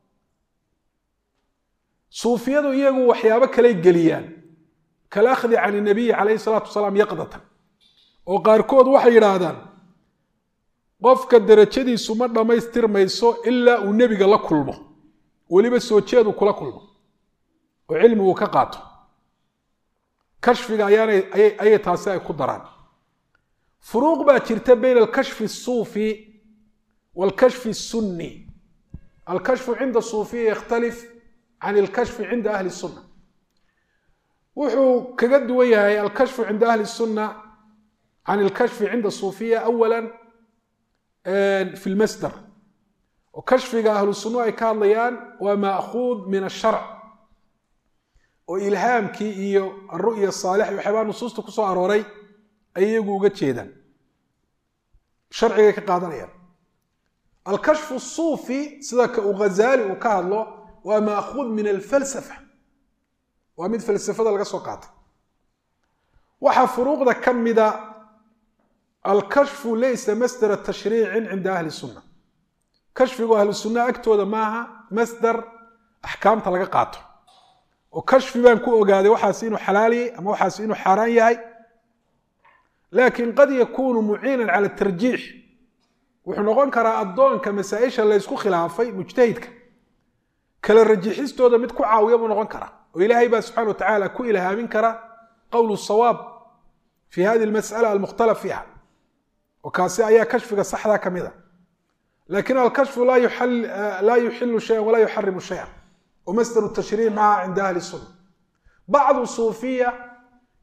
suufiyadu iyagu waxyaabo kaley geliyaan kalakhdi can inabiyi calayhi salaatu wasalaam yaqdatan, oo qaarkood waxay yidhaahdaan qofka darajadiisu ma dhammaystirmayso ilaa uu nebiga la kulmo, weliba soo jeedu kula kulmo oo cilmi uu ka qaato. kashfiga ayaanay ayay taasi ay ku daraan. furuuq baa jirta bayna alkashfi asuufi waalkashfi asunni. alkashfu cinda suufiya yakhtalif can alkashfi cinda ahli sunna. wuxuu kaga duwan yahay alkashfu cinda ahli sunna can alkashfi cinda suufiya awala fi lmasdar. oo kashfiga ahlu sunnu ay ka hadlayaan waa maakuud min asharc, oo ilhaamkii iyo alru'ya saalix waxyaabaa nusuusta ku soo arooray ay iyagu uga jeedaan, sharcigay ka qaadanayaan. alkashfu asuufi sida ka uu ghazaali uu ka hadlo waa maakuud min alfalsafa, waa mid falsafada laga soo qaatay. waxaa furuuqda ka mida alkashfu laysa masdara tashriicin cinda ahli sunna. kashfigu ahlu sunna agtooda maaha masdar axkaamta laga qaato oo kashfi baan ku ogaaday waxaas inuu xalaal yahay ama waxaas inuu xaaraan yahay. laakiin qad yakuunu muciinan cala tarjiix, wuxuu noqon karaa addoonka masaa-isha laysku khilaafay mujtahidka kala rajixistooda mid ku caawiya buu noqon karaa, oo ilaahay baa subxana wa tacaala ku ilhaamin kara qowlu sawaab fi hadi almas'ala almukhtalaf fiiha, oo kaasi ayaa kashfiga saxdaa ka mid a. laakiin alkashfu laa yuxilu shayan walaa yuxarimu shayan, ومصدر التشريع معها عند أهل السنة. بعض الصوفية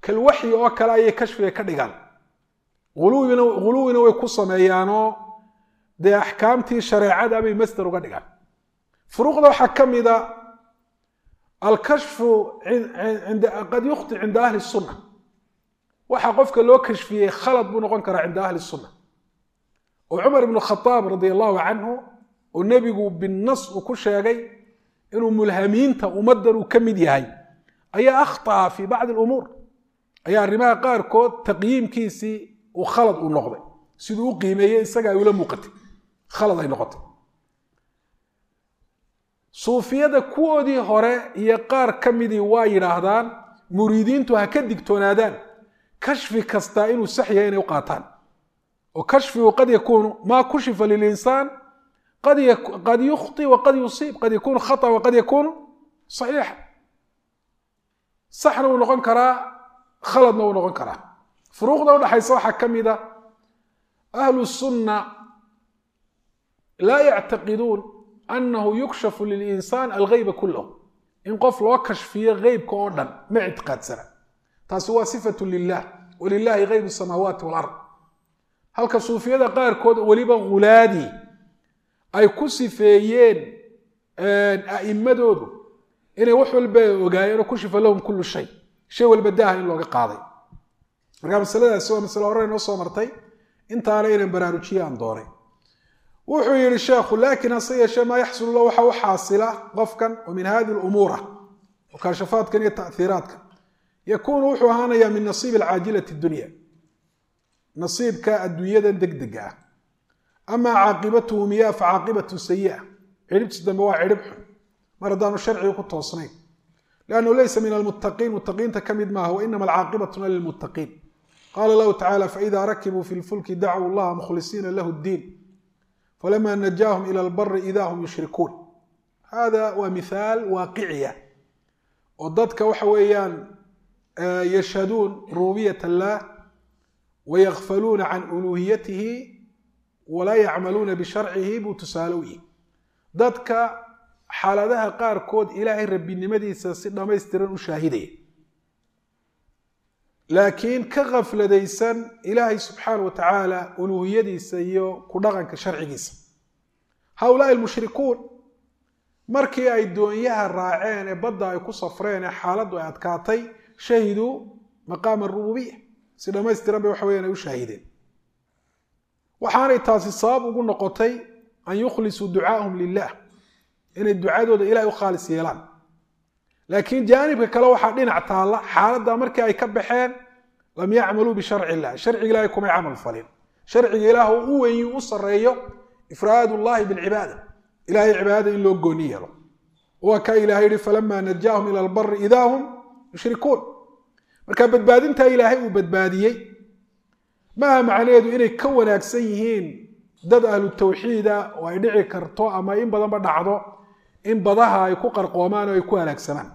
kalwaxyi oo kale ayay kashfiga ka dhigaan ghuluwina ghuluwina way ku sameeyaanoo dee axkaamtii shareecada bay masdar uga dhigaan furuuqda waxaa ka mida alkashfu qad yukhti cinda ahli sunna waxaa qofka loo kashfiyey khalad buu noqon karaa cinda ahli sunna oo cumar ibnu khataab radia allahu canhu oo nebigu binnas uu ku sheegay inuu mulhamiinta ummaddan uu ka mid yahay ayaa akhطa'a fii bacdi alumuur ayaa arrimaha qaarkood taqyiimkiisii uu khalad uu noqday siduu u qiimeeyey isaga ay ula muuqatay khalad ay noqotay suufiyada kuwoodii hore iyo qaar ka midii waa yidhaahdaan muriidiintu ha ka digtoonaadaan kashfi kastaa inuu sax yahay inay u qaataan oo kashfigu qad yakuunu maa kushifa lilinsaan qad yukhti waqad yusiib qad yakuunu khata waqad yakuunu saxiixa saxna uu noqon karaa khaladna uu noqon karaa furuuqda udhaxaysa waxaa ka mida ahlu sunna laa yactaqiduun annahu yukshafu lilinsaan alghayba kullahu in qof loo kashfiyo geybka oo dhan ma ictiqaadsana taasi waa sifatu lilah walilaahi gaybu samaawaati walard halka suufiyada qaarkood weliba ghulaadii ay ku sifeeyeen a'immadoodu inay wax walba ogaayeen oo kushifa lahum kullu shay shay walba daaha in looga qaaday markaa masaladaasi waa masale hore inoo soo martay intaana inaan baraarujiyaan doonay wuxuu yidhi sheekhu laakin hase yeeshee maa yaxsulu lahu waxa u xaasila qofkan oo min hadi lumuura oo kaashafaadkan iyo ta'hiiraadkan yakuunu wuxuu ahaanayaa min nasiibi alcaajilati dunya nasiibka adduunyadan degdega ah amaa caaqibatuhu miyaa fa caaqibatu sayi'a ciribtiis dambe waa cirib xun mar haddaanu sharciga ku toosnayn liannahu laysa min almuttaqiin muttaqiinta ka mid maaha wainama alcaaqibatuna lilmuttaqiin qaala lahu tacala faida rakibuu fi lfulki dacuu allaha mukhlisiina lahu ddiin falama najaahum ila albari ida hum yushrikuun hada waa mithaal waaqiciya oo dadka waxa weeyaan yashhaduun rububiyat allah wayakfaluuna can uluuhiyatihi walaa yacmaluuna bisharcihi buu tusaale u yihi dadka xaaladaha qaarkood ilaahay rabbinimadiisa si dhammaystiran u shaahidaya laakiin ka khafladaysan ilaahay subxaana wa tacaala uluuhiyadiisa iyo ku dhaqanka sharcigiisa haulaai almushrikuun markii ay doonyaha raaceen ee badda ay ku safreen ee xaaladdu ay adkaatay shahiduu maqaama arububiya si dhammaystiran bay waxa weyan ay u shaahideen waxaanay taasi sabab ugu noqotay an yukhlisuu ducaahum lilah inay ducadooda ilahay u khaalis yeelaan laakiin jaanibka kale waxaa dhinac taalla xaaladda markii ay ka baxeen lam yacmaluu bisharci illah sharciga ilahay kumay camal falin sharciga ilaah oo u weyn u sareeyo ifraad ullahi bilcibaada ilahay cibaadada in loo gooni yeelo waa ka ilahay yihi falama najaahum ila albari idaa hum yushrikuun marka badbaadinta ilaahay uu badbaadiyey maaha macnaheedu inay ka wanaagsan yihiin dad ahlu tawxiida oo ay dhici karto ama in badanba dhacdo in badaha ay ku qarqoomaan oo ay ku halaagsamaan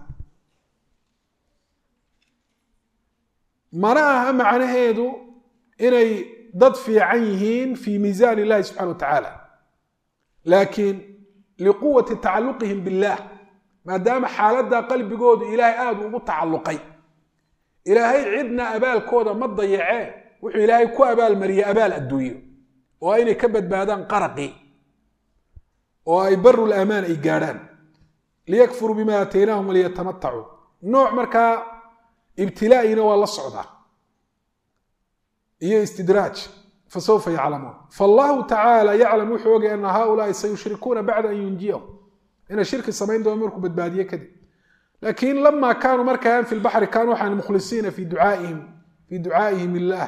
mana aha macnaheedu inay dad fiican yihiin fii miisaan illahi subxana wa tacaala laakiin liquwati tacaluqihim billah maadaama xaaladda qalbigoodu ilaahay aada ugu tacalluqay ilaahay cidna abaalkooda ma dayacee wuxuu ilaahay ku abaalmariyey abaal adduunyo oo inay ka badbaadaan qaraqii oo ay barul amaan ay gaadhaan liyakfuruu bima aataynaahum waliyatamatacuu nooc markaa ibtilaa'ina waa la socdaa iyo istidraaj fasawfa yaclamuun faallahu tacaala yaclam wuxuu ogay ana haaulaai sayushrikuuna bacda an yunjiyahum inay shirki samayn doono markuu badbaadiye kadib laakiin lama kaanuu markaan fi lbaxri kaanuu waxaan mukhlisiina fi ducaaihim fii ducaa'ihim illaah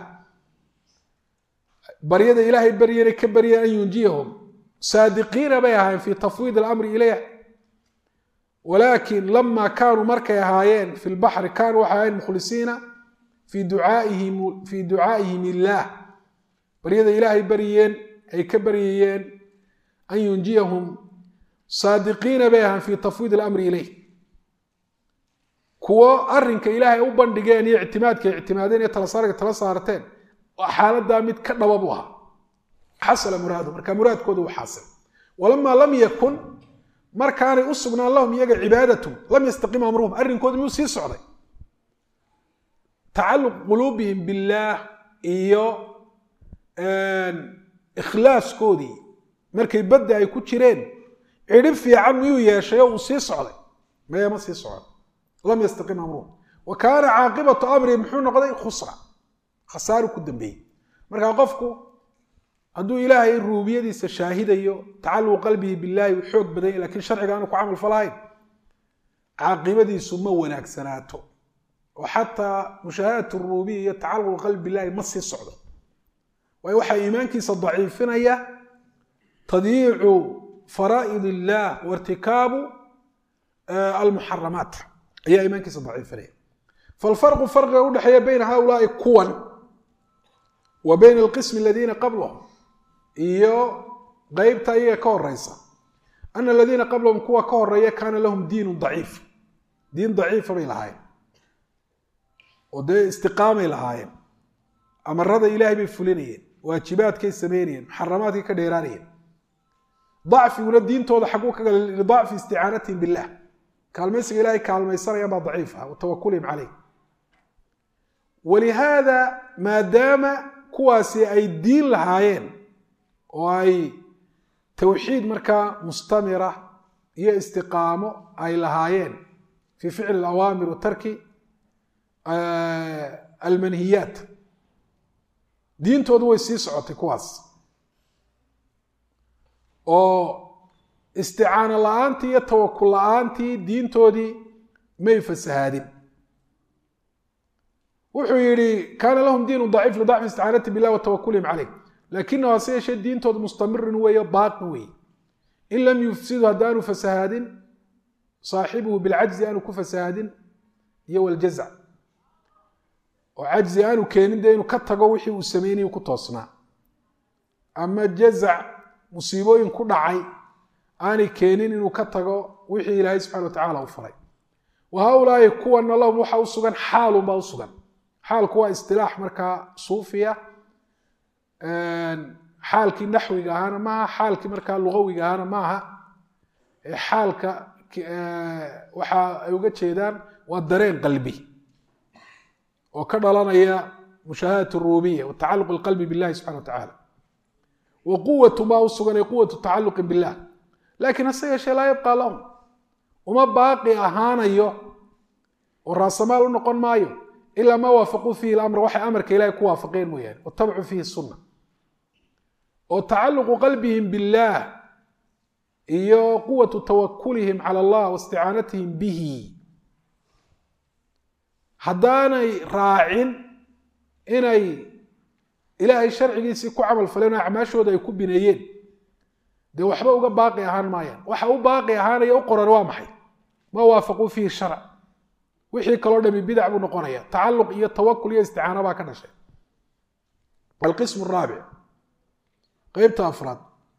baryada ilaahay baryana ka baryeen an yunjiyahum saadiqiina bay ahaayeen fi tafwiid alamri ilayh walaakin lama kaanuu markay ahaayeen fi lbaxri kaanuu waxay ahayen mukhlisiina fii ducaaihim fii ducaa'ihim illaah baryada ilaahay baryeen ay ka baryayeen an yunjiyahum saadiqiina bay ahaayeen fi tafwiid alamri ilayh kuwo arrinka ilaahay u bandhigeen iyo ictimaadka ictimaadeen iyo talasaarka tala saarteen xaaladdaa mid ka dhaba buu ahaa xasala muraadu marka muraadkooda uu xaasil walamaa lam yakun markaanay u sugnaan lahum iyaga cibaadatum lam yastaqim amruhum arrinkooda miyuu sii socday tacalluq quluubihim billaah iyo ikhlaaskoodii markay badda ay ku jireen cidhib fiican miyuu yeeshay oo uu sii socday maya ma sii socon lam yastaqim amruhu wa kaana caaqibatu amri muxuu noqday khusra khasaaru ku dambeeyey markaa qofku hadduu ilaahay ruubiyadiisa shaahidayo tacalluq qalbihi billaahi uu xoog badan yahay laakiin sharciga aanu ku camal falahayn caaqibadiisu ma wanaagsanaato oo xataa mushaahadatu ruubiya iyo tacalluq qalbi billaahi ma sii socdo waayo waxaa iimaankiisa daciifinaya tadyiicu faraa'id illaah wairtikaabu almuxaramaat ayaa iimaankiisa daciifinaya falfarqu farqiga udhexeeya bayna haulaai kuwan wa bayna alqismi aladiina qablahum iyo qeybta iyaga ka horeysa ana aladiina qablahum kuwa ka horeeya kaana lahum diinu daciif diin daciifa bay lahaayeen oo dee istiqaamay lahaayeen amarada ilaahay bay fulinayeen waajibaadkay sameynayeen muxaramaadkay ka dheeraanayeen dacfiguna diintooda xaguu ka galay lidacfi isticaanatihim billah kaalmaysiga ilaahay kaalmaysanayaan baa daciif ah wa tawakulihim caleyh walihaada maadaama kuwaasi ay diin lahaayeen oo ay tawxiid markaa mustamira iyo istiqaamo ay lahaayeen fii ficli alawaamir wa tarki almanhiyaat diintoodu way sii socotay kuwaas oo isticaano la-aantii iyo tawakul la-aantii diintoodii may fasahaadin wuxuu yihi kaana lahum diinu daciif lidacfi isticaanati billah wa tawakulihim caleyh laakinahu hase yeeshee diintoodu mustamirin weeyo baaqi weeye in lam yufsidu haddaanu fasahaadin saaxibuhu bilcajzi aanu ku fasahaadin iyo waljazc oo cajzi aanu keenin dee inuu ka tago wixii uu sameynay ku toosnaa ama jazac musiibooyin ku dhacay aanay keenin inuu ka tago wixii ilaahay subxana wa tacaala u faray wa haulaai kuwana lahum waxa u sugan xaalun baa u sugan xaalku waa istilaax markaa suufiya xaalkii naxwiga ahaana maaha xaalkii markaa lugawiga ahaana maaha xaalka waxa ay uga jeedaan waa dareen qalbi oo ka dhalanaya mushaahadat rububiya wa tacalluq alqalbi billahi subxana wa tacaala wa quwatu maa u suganay quwatu tacalluqin billah laakiin hase yeeshee laa yabqaa lahum uma baaqi ahaanayo oo raasamaal u noqon maayo ilaa maa waafaquu fiihi lamr waxay amarka ilahay ku waafaqeen mooyaane watabacuu fiihi sunna oo tacalluqu qalbihim billaah iyo quwatu tawakulihim cala allah waisticaanatihim bihi haddaanay raacin inay ilaahay sharcigiisii ku camal faleen oo acmaashooda ay ku bineeyeen dee waxba uga baaqi ahaan maayaan waxa u baaqi ahaanaya u qoran waa maxay maa waafaquu fiihi sharc wixii kaloo dhami bidac buu noqonaya tacalluq iyo tawakul iyo isticaano baa ka dhashay alqismu araabic qeybta afraad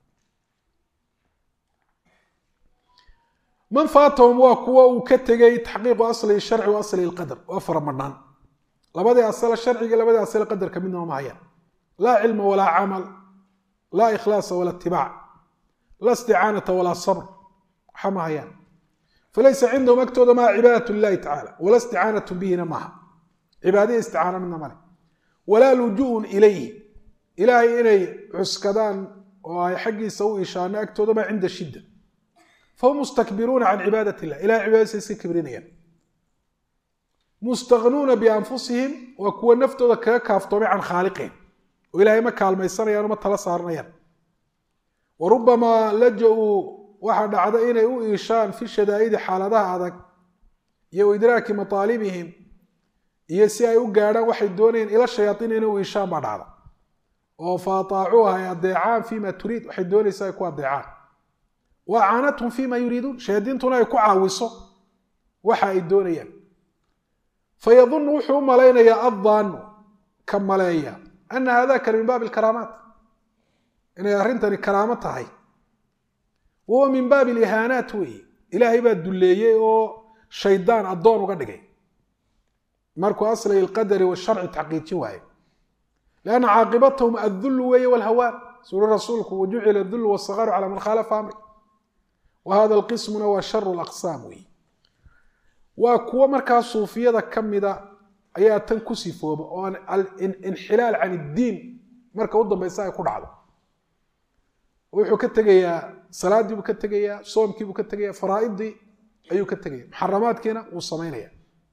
man faatahum waa kuwa uu ka tegay taxqiiqu asli sharci wa asli lqadar waa fara badnaan labadii asala sharciga labadii asala qadarka midnaba ma hayaan laa cilma walaa camal laa ikhlaasa walaa itibaac laa isticaanata walaa sabr waxa ma hayaan falaysa cindahum agtooda maa cibaadat llahi tacaala wala isticaanatu bihina maaha cibaadaya isticaano midna male walaa lujuun ilayhi ilaahay inay cuskadaan oo ay xaggiisa u ishaano agtooda maa cinda shidda fahum mustakbiruuna can cibaadat illah ilahay cibaadadiisa iska kibrinayaan mustagnuuna bianfusihim waa kuwa naftooda kaga kaaftoomay can khaaliqihim oo ilaahay ma kaalmaysanayaan ma tala saaranayaan wa rubamaa laja-uu waxaa dhacda inay u iishaan fi shadaa'idi xaaladaha adag iyo idraaki mataalibihim iyo si ay u gaadhaan waxay doonayeen ila shayaaiin inay u iishaan baa dhacda oo faataacuuha ay adeecaan fima turiid waxay doonaysa ay ku adeecaan wa acaanathum fima yuriiduun shayaadiintuna ay ku caawiso waxa ay doonayaan fayadunnu wuxuu u malaynayaa addaanu ka maleeya ana haadakana min baabi alkaraamaat inay arrintani karaamo tahay wahuwa min baabi alihaanaat weeye ilaahay baa dulleeyey oo shaydaan addoon uga dhigay markuu aslay ilqadari washarci taxqiijin waaye lianna caaqibatahum addullu weeye walhawaan suuri rasuulku wajucila adullu wasagaaru calaa man khaalafa amri wa hada alqismuna waa sharu laqsaam weeye waa kuwo markaa suufiyada ka mida ayaa tan ku sifooba oo inxilaal can iddiin marka u dambaysa ay ku dhacdo wuxuu ka tegayaa salaadii buu ka tegayaa soomkii buu ka tegayaa faraa'idii ayuu ka tegaya muxaramaadkiina wuu samaynaya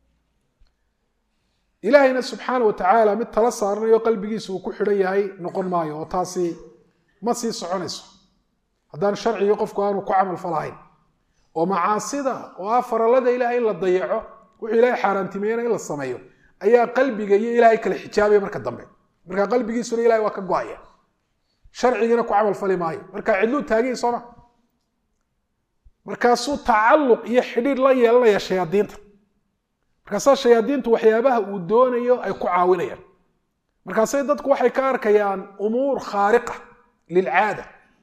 ilaahayna subxaana wa tacaala mid tala saaranayo qalbigiisa uu ku xidhan yahay noqon maayo oo taasi ma sii soconayso haddaan sharcigii qofku aanu ku camal falahayn oo macaasida oo ah farallada ilaahay in la dayaco wuxuu ilaahay xaaraantimeeyana in la sameeyo ayaa qalbiga iyo ilaahay kala xijaabaya marka dambe marka qalbigiisuna ilaahay waa ka go-aya sharcigiina ku camal fali maayo marka cidluu taagay sooma markaasuu tacalluq iyo xidhiidh la yeelanaya shayaadiinta markaasaa shayaadiintu waxyaabaha uu doonayo ay ku caawinayaan markaasay dadku waxay ka arkayaan umuur khaariqa lilcaada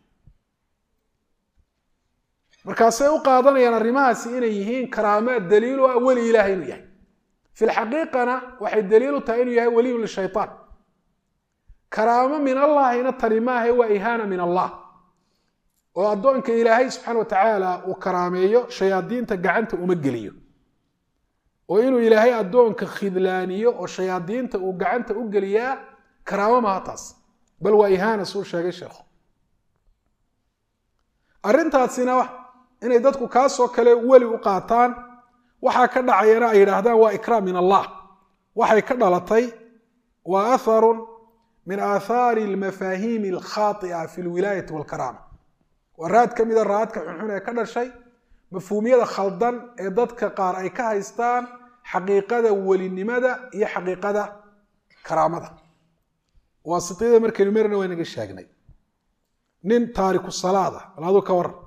markaasay u qaadanayaan arrimahaasi inay yihiin karaamaad daliil oo weli ilaahay inuu yahay fi lxaqiiqana waxay daliil u tahay inuu yahay weliyu lishaytaan karaamo min allahina tani maaha waa ihaana min allah oo addoonka ilaahay subxaana wa tacaala uu karaameeyo shayaadiinta gacanta uma geliyo oo inuu ilaahay addoonka khidlaaniyo oo shayaadiinta uu gacanta u geliyaa karaamo maha taas bal waa ihaana suu sheegay sheekhu arrintaasina inay dadku kaasoo kale weli u qaataan waxaa ka dhacayana ay yidhaahdaan waa ikraam min allah waxay ka dhalatay waa atharun min aathaari almafaahiimi alkhaati'a fi lwilaayati walkaraama waa raad ka mida raadka xunxun ee ka dhashay mafhuumiyada khaldan ee dadka qaar ay ka haystaan xaqiiqada welinimada iyo xaqiiqada karaamada waasitiyada markaynu marna waa inaga sheegnay nin taariku salaada balaadu ka waran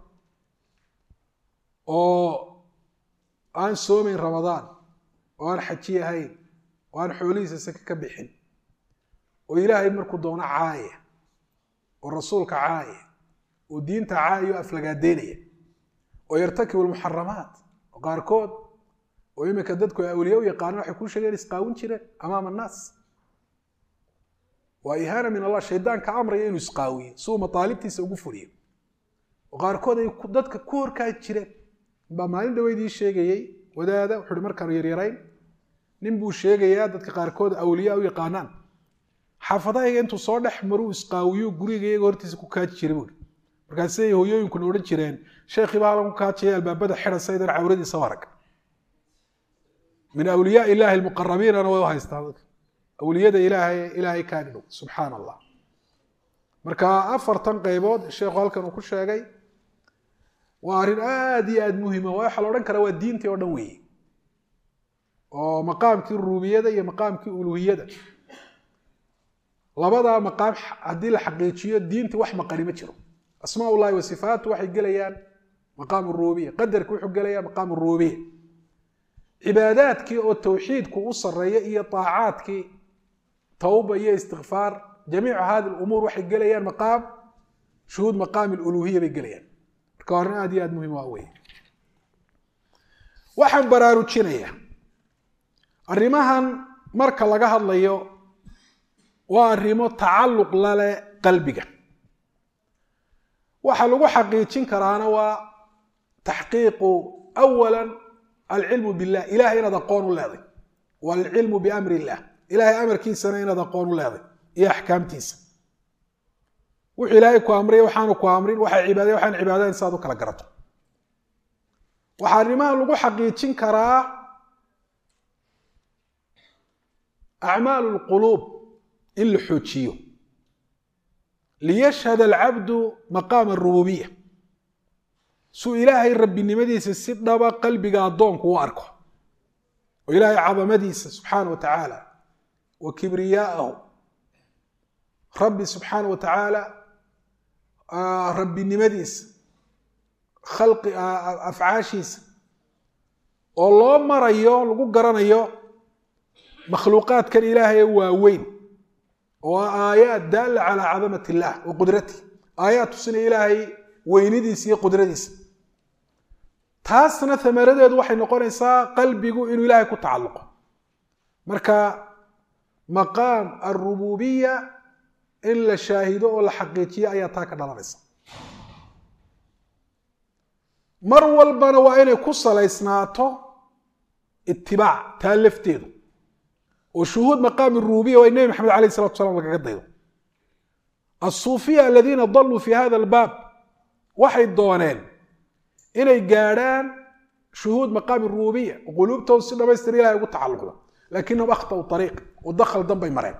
oo aan soomayn ramadaan oo aan xaji ahayn oo aan xoolihiisa saka ka bixin oo ilaahay markuu doono caaya oo rasuulka caaya oo diinta caayo aflagaadeynaya oo yartakibu almuxaramaat oo qaarkood oo iminka dadku ay awliya u yaqaanaan waxay ku sheegeen isqaawin jireen amaama annaas waa ihaana min allah shaydaanka amraya inuu isqaawiyo si uu mataalibtiisa ugu fuliyo oo qaarkood ay dadka ku horkaa jireen baa maalin dhaweydii sheegayey wadaada wuxuu markaan yaryarayn nin buu sheegayaa dadka qaarkood awliya u yaqaanaan xaafadahayga intuu soo dhex maruu isqaawiyo guriga iyaga hortiisa ku kaaji jiray buuri markaasay hooyooyinkuna odhan jireen sheekhii baa lagu kaajaya albaabada xidha saydan cawradiisa warag min awliyaa illaahi almuqarabiinana way u haystaan dadka awliyada ilaahay ilaahay kaani dhow subxaana allah marka afartan qaybood sheekhu halkan uu ku sheegay waa arrin aada iyo aada muhima waxaa la odhan karaa waa diintii oo dhan weeye oo maqaamkii ruubiyada iyo maqaamkii uluhiyada labadaa maqaam haddii la xaqiijiyo diintii wax maqani ma jiro asmaa ullahi wa sifaatu waxay gelayaan maqaam ruubiya qadarki wuxuu gelayaa maqaam ruubiya cibaadaadkii oo tawxiidku u sareeya iyo taacaadkii tawba iyo istikfaar jamiicu hadi umuur waxay gelayaan maqaam shuhuud maqaam aluluhiya bay gelayaan marka arrin aada iyo aada muhim waa weye waxaan baraarujinayaa arrimahan marka laga hadlayo waa arrimo tacalluq lale qalbiga waxa lagu xaqiijin karaana waa taxqiiqu awalan alcilmu billah ilahay inaad aqoon u leeday waalcilmu biamri illah ilahay amarkiisana inaad aqoon u leeday iyo axkaamtiisa wuxuu ilaahay ku amriya waxaanu ku amrin waxay cibaadaya waxaan cibaadayn saad u kala garato waxaa arrimahan lagu xaqiijin karaa acmaalu lquluub in la xoojiyo liyashhad alcabdu maqaama arububiya suu ilaahay rabbinimadiisa si dhaba qalbiga addoonku u arko oo ilaahay cadamadiisa subxaana wa tacaala wa kibriyaa'ahu rabbi subxaana wa tacaala rabbinimadiisa khalqi afcaashiisa oo loo marayo lagu garanayo makhluuqaadkan ilaahay waaweyn oo aayaad daalla calaa cadamat illah wa qudrati aayaad tusinaya ilaahay weynidiisa iyo qudradiisa taasna amaradeedu waxay noqonaysaa qalbigu inuu ilaahay ku tacalluqo marka maqaam alrububiya in la shaahido oo la xaqiijiyo ayaa taa ka dhalanaysa mar walbana waa inay ku salaysnaato itibaac taa lafteedu وشهود مقام الربوبية والنبي محمد عليه الصلاة والسلام لك قديو الصوفية الذين ضلوا في هذا الباب waxay dooneen inay gaadhaan shuhuud maqaam الربوبية وقلوبتهم si dhamaystiran ilaahay ugu tacalluqda laakiinhum akhtaw طariiq wadakhl danbay mareen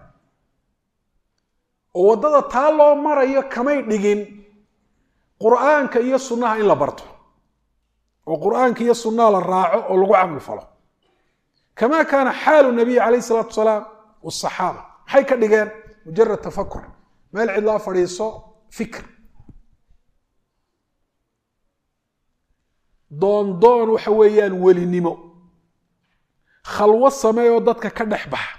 oo wadada taa loo marayo kamay dhigin qur'aanka iyo sunnaha in la barto oo qur'aanka iyo sunnaha la raaco oo lagu camal falo kama kaana xaalu nabiy alayhi salaatu wasalaam والصحابة maxay ka dhigeen mujarrad tafakkur meel cid loo fadhiiso fikr doon doon waxa weeyaan welinimo khalwo sameeyo dadka ka dhex baxa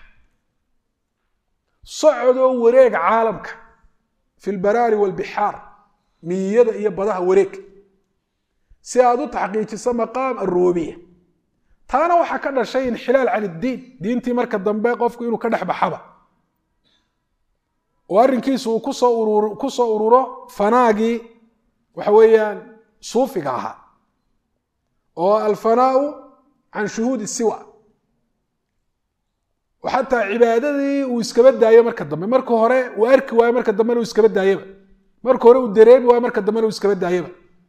socdo wareeg caalamka fi albaraari walbixaar miyada iyo badaha wareeg si aad u taxqiijiso maqaam الربوبية taana waxa ka dhashay inxilaal can الdiin diintii marka dambe qofku inuu ka dhex baxaba oo arrinkiisu uu ku soo ururo ku soo ururo fanaagii waxa weeyaan suufiga ahaa oo alfanaa'u can shuhuudi siwa وحتى cibaadadii uu iskaba daayo marka dambe marka hore uu arki waayo marka dambe uu iskaba daayaba marka hore uu dareemi waayo marka dambe uu iskaba daayaba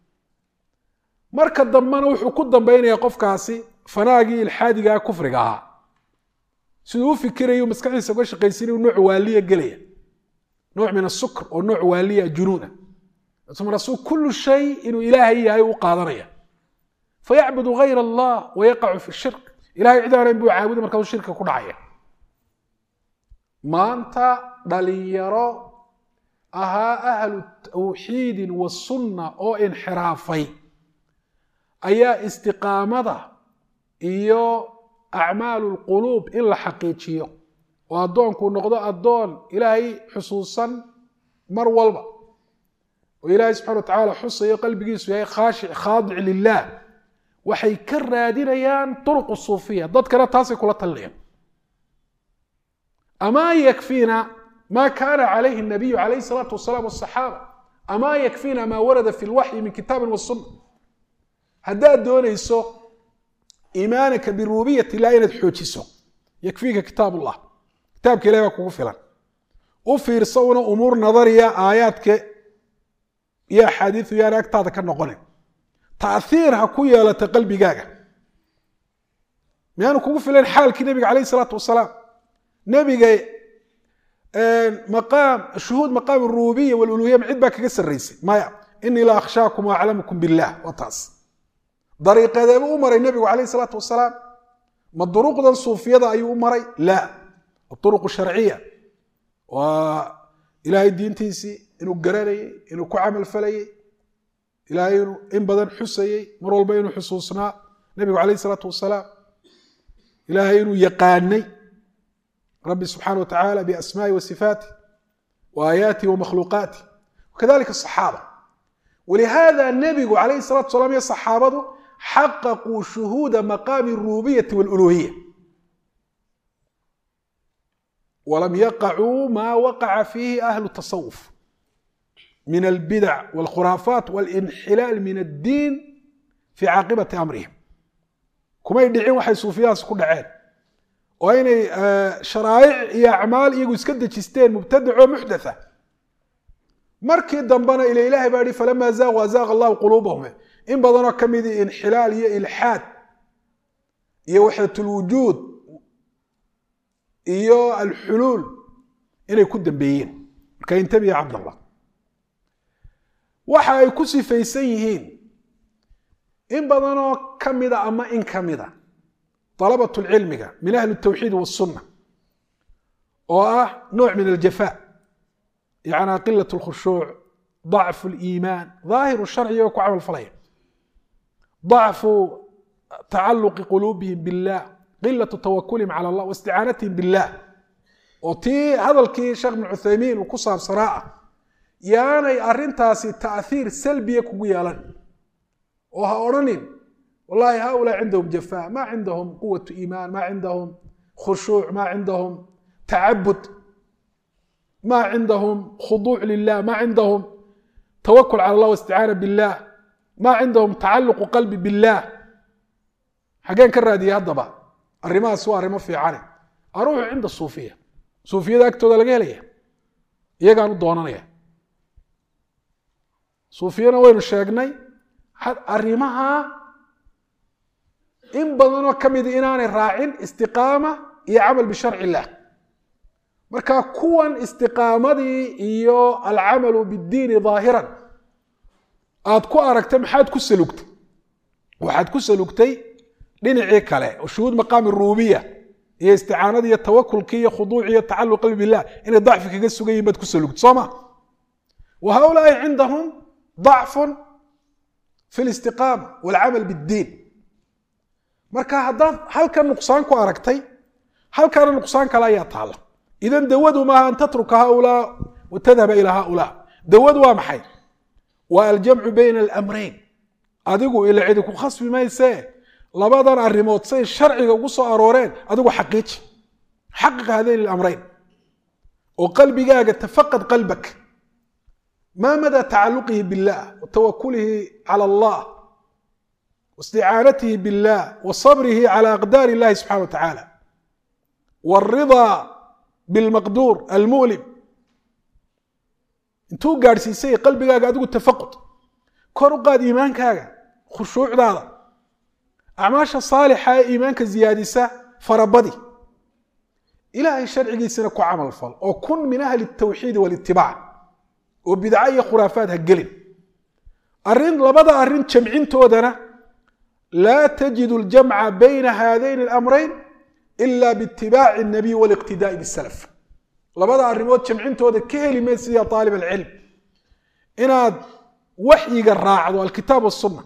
marka dambe wuxuu ku dambeynaya qofkaasi fanaagii ilxaadiga kufriga ahaa sidoo fikirayo maskaxdiisa uga shaqaysiinay nooc waaliya galaya nooc min as-sukr oo nooc waaliya junuuna ثم رسول كل شيء إنه إلهي يهي وقادرية فيعبد غير الله ويقع في الشرك إلهي عدانا ينبو عابد مركز الشركة كدعية ما أنت دليرا أها أهل التوحيد والسنة أو انحرافي أي استقامة إيو أعمال القلوب إلا حقيقية وأدون كون نقضاء أدون إلهي حصوصا مرولبا وإلهي سبحانه وتعالى حصي قلبي سوى خاشع خاضع لله وحي كرادينيان طرق الصوفية ضد كلا تاسي كلا طليا أما يكفينا ما كان عليه النبي عليه الصلاة والسلام والصحابة أما يكفينا ما ورد في الوحي من كتاب والسنة هذا دون يسوق إيمانك بالربوبية لا ينتحوش يسوق يكفيك كتاب الله كتاب كلامك وفلا وفي رصونا أمور نظرية آياتك يا حديث يا راك تاذا كان نقولين تأثيرها كويا لتقلبي جاجا يعني كوف لين حال كنبي عليه الصلاة والسلام نبي جاي مقام الشهود مقام الربوبية والألوهية معد باك قصر الرئيسي ما يعني إني لا أخشاكم وأعلمكم بالله وطاس طريق هذا أمر النبي عليه الصلاة والسلام ما الطرق ذا الصوفية أي أمري لا الطرق الشرعية وإلهي الدين تيسي inuu garanayay inuu ku camal falayay ilaahay inuu in badan xusayay mar walba inuu xusuusnaa nabiga kaleey salaatu wasalaam ilaahay inuu yaqaanay rabbi subhanahu wa ta'ala bi asmaa'i wa sifaati wa ayati wa makhluqati وكذلك الصحابه ولهذا النبي عليه الصلاه والسلام يا صحابته حققوا شهود مقام الربوبيه والالوهيه ولم يقعوا ما وقع فيه اهل التصوف من البدع والخرافات والانحلال من الدين في عاقبة أمرهم كما يدعين وحي صوفيان سكون دعين وين شرائع يا أعمال يقول سكدة جستين مبتدع ومحدثة مركي دنبنا إلى إله باري فلما زاغ وزاغ الله قلوبهم إن بدنا كم يدي انحلال يا إلحاد يا وحدة الوجود يا الحلول إن يكون دنبيين كي ينتبه يا عبد الله waxa ay ku sifaysan yihiin in badan oo kamida ama in kamida talabatu ilmiga min ahli tawhid was sunnah oo ah nooc min aljafa yani qillatu alkhushu' ضعف الايمان ظاهر الشرعي وكو عمل فليه ضعف تعلق قلوبهم بالله قله توكلهم على الله واستعانتهم بالله وتي هذا الكي شيخ ابن عثيمين وكصاب صراحه يعني أرنتاسي تأثير سلبي كويالا وهؤلاء والله هؤلاء عندهم جفاء ما عندهم قوة إيمان ما عندهم خشوع ما عندهم تعبد ما عندهم خضوع لله ما عندهم توكل على الله واستعانة بالله ما عندهم تعلق قلبي بالله حقين كرادي هذا بقى الرماء سواء رماء في عالم aruuxu cinda suufiya suufiyada agtooda laga helaya iyagaan u doonanaya suufiyana waynu sheegnay arrimaha in badanoo ka mid inaanay raacin istiqaama iyo camal bisharci illah marka kuwan istiqaamadii iyo alcamalu biddiini daahiran aad ku aragtay maxaad ku salugtay waxaad ku salugtay dhinacii kale oo shuhuud maqaami rububiya iyo isticaanada iyo tawakulki iyo khuduuc iyo tacalluq billah inay dacfi kaga sugan yihiin baad ku salugtay soo ma wa haulaai cindahum dacfun fi listiqaama walcamal biddiin marka haddaad halkan nuqsaan ku aragtay halkaana nuqsaan kale ayaa taala idan dawadu maaha an tatruka haulaa wa tadhaba ilaa haulaa dawadu waa maxay waa aljamcu bayna alamrayn adigu ila cidi ku khasbi maysee labadan arrimood say sharciga ugu soo arooreen adigu xaqiiji xaqiq hadayn alamrayn oo qalbigaaga tafaqad qalbak ما مدى تعلقه بالله وتوكله على الله واستعانته بالله وصبره على أقدار الله سبحانه وتعالى والرضا بالمقدور المؤلم انتو قارسيسي قلبك قاعد تفقد كورو قاد إيمانك خشوع هذا أعماش الصالحة إيمانك زيادسة فربدي إلهي شرعي سنك عمل الفضل وكن من أهل التوحيد والاتباع وبدعية خرافات هالقلب الرين لبدا الرين جمعين تودنا لا تجد الجمع بين هذين الأمرين إلا باتباع النبي والاقتداء بالسلف لبدا الريموت جمعين تودنا كهلي ميسي يا طالب العلم إن وحي الراعد والكتاب والسنة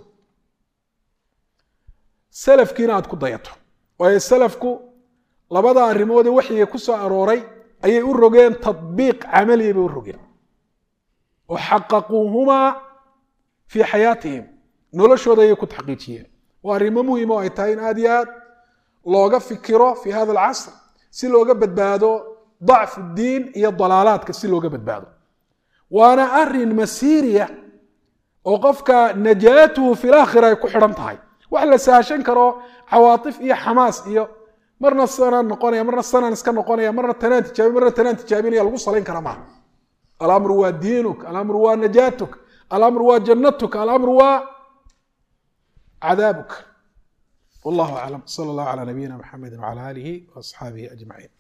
سلف كينات كضيته وهي سلفكو لبدا الريموت وحي كسا أروري أي أرغين تطبيق عملي بأرغين وحققوهما في حياتهم نولشودا يكون تحقيقيا واريمه مهمه اي تاين اديات لوغا فكره في هذا العصر سي لوغا بدبادو ضعف الدين هي الضلالات كسي لوغا بدبادو وانا ارين مسيريه وقفك نجاته في الاخره يكون خرنتahay wax la saashan karo عواطف iyo xamaas iyo marna sanad noqonaya marna sanad iska noqonaya marna tanaan tijaabi marna tanaan tijaabinaya lagu salayn kara ma الأمر هو دينك الأمر هو نجاتك الأمر هو جنتك الأمر هو عذابك والله أعلم صلى الله على نبينا محمد وعلى آله وأصحابه أجمعين